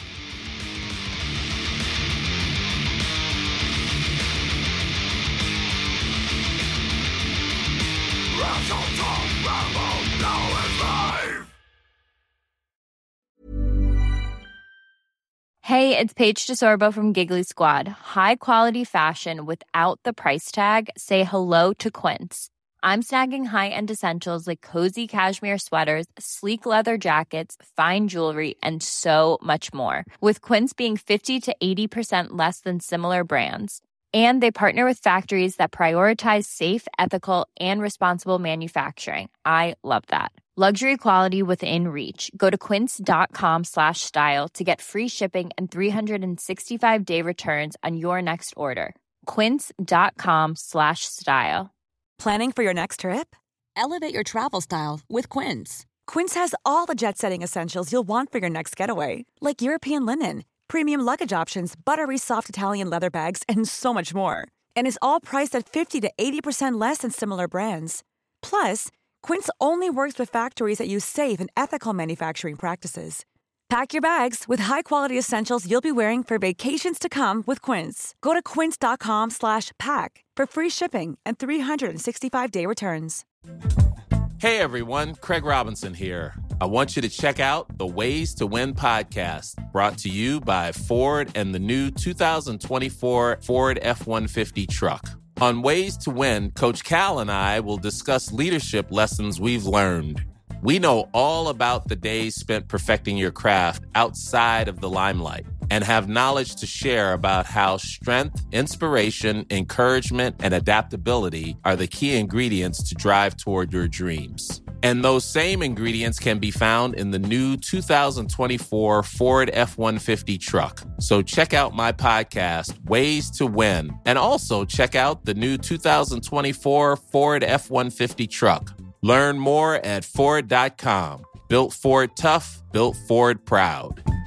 Hey, it's Paige DeSorbo from Giggly Squad. High quality fashion without the price tag. Say hello to Quince. I'm snagging high-end essentials like cozy cashmere sweaters, sleek leather jackets, fine jewelry, and so much more. With Quince being 50 to 80% less than similar brands. And they partner with factories that prioritize safe, ethical, and responsible manufacturing. I love that. Luxury quality within reach. Go to quince.com/style to get free shipping and 365-day returns on your next order. Quince.com/style. Planning for your next trip? Elevate your travel style with Quince. Quince has all the jet-setting essentials you'll want for your next getaway, like European linen, premium luggage options, buttery soft Italian leather bags, and so much more. And is all priced at 50 to 80% less than similar brands. Plus, Quince only works with factories that use safe and ethical manufacturing practices. Pack your bags with high-quality essentials you'll be wearing for vacations to come with Quince. Go to quince.com/pack for free shipping and 365-day returns. Hey everyone, Craig Robinson here. I want you to check out the Ways to Win podcast, brought to you by Ford and the new 2024 Ford F-150 truck. On Ways to Win, Coach Cal and I will discuss leadership lessons we've learned. We know all about the days spent perfecting your craft outside of the limelight and have knowledge to share about how strength, inspiration, encouragement, and adaptability are the key ingredients to drive toward your dreams. And those same ingredients can be found in the new 2024 Ford F-150 truck. So check out my podcast, Ways to Win, and also check out the new 2024 Ford F-150 truck. Learn more at Ford.com. Built Ford tough, built Ford proud.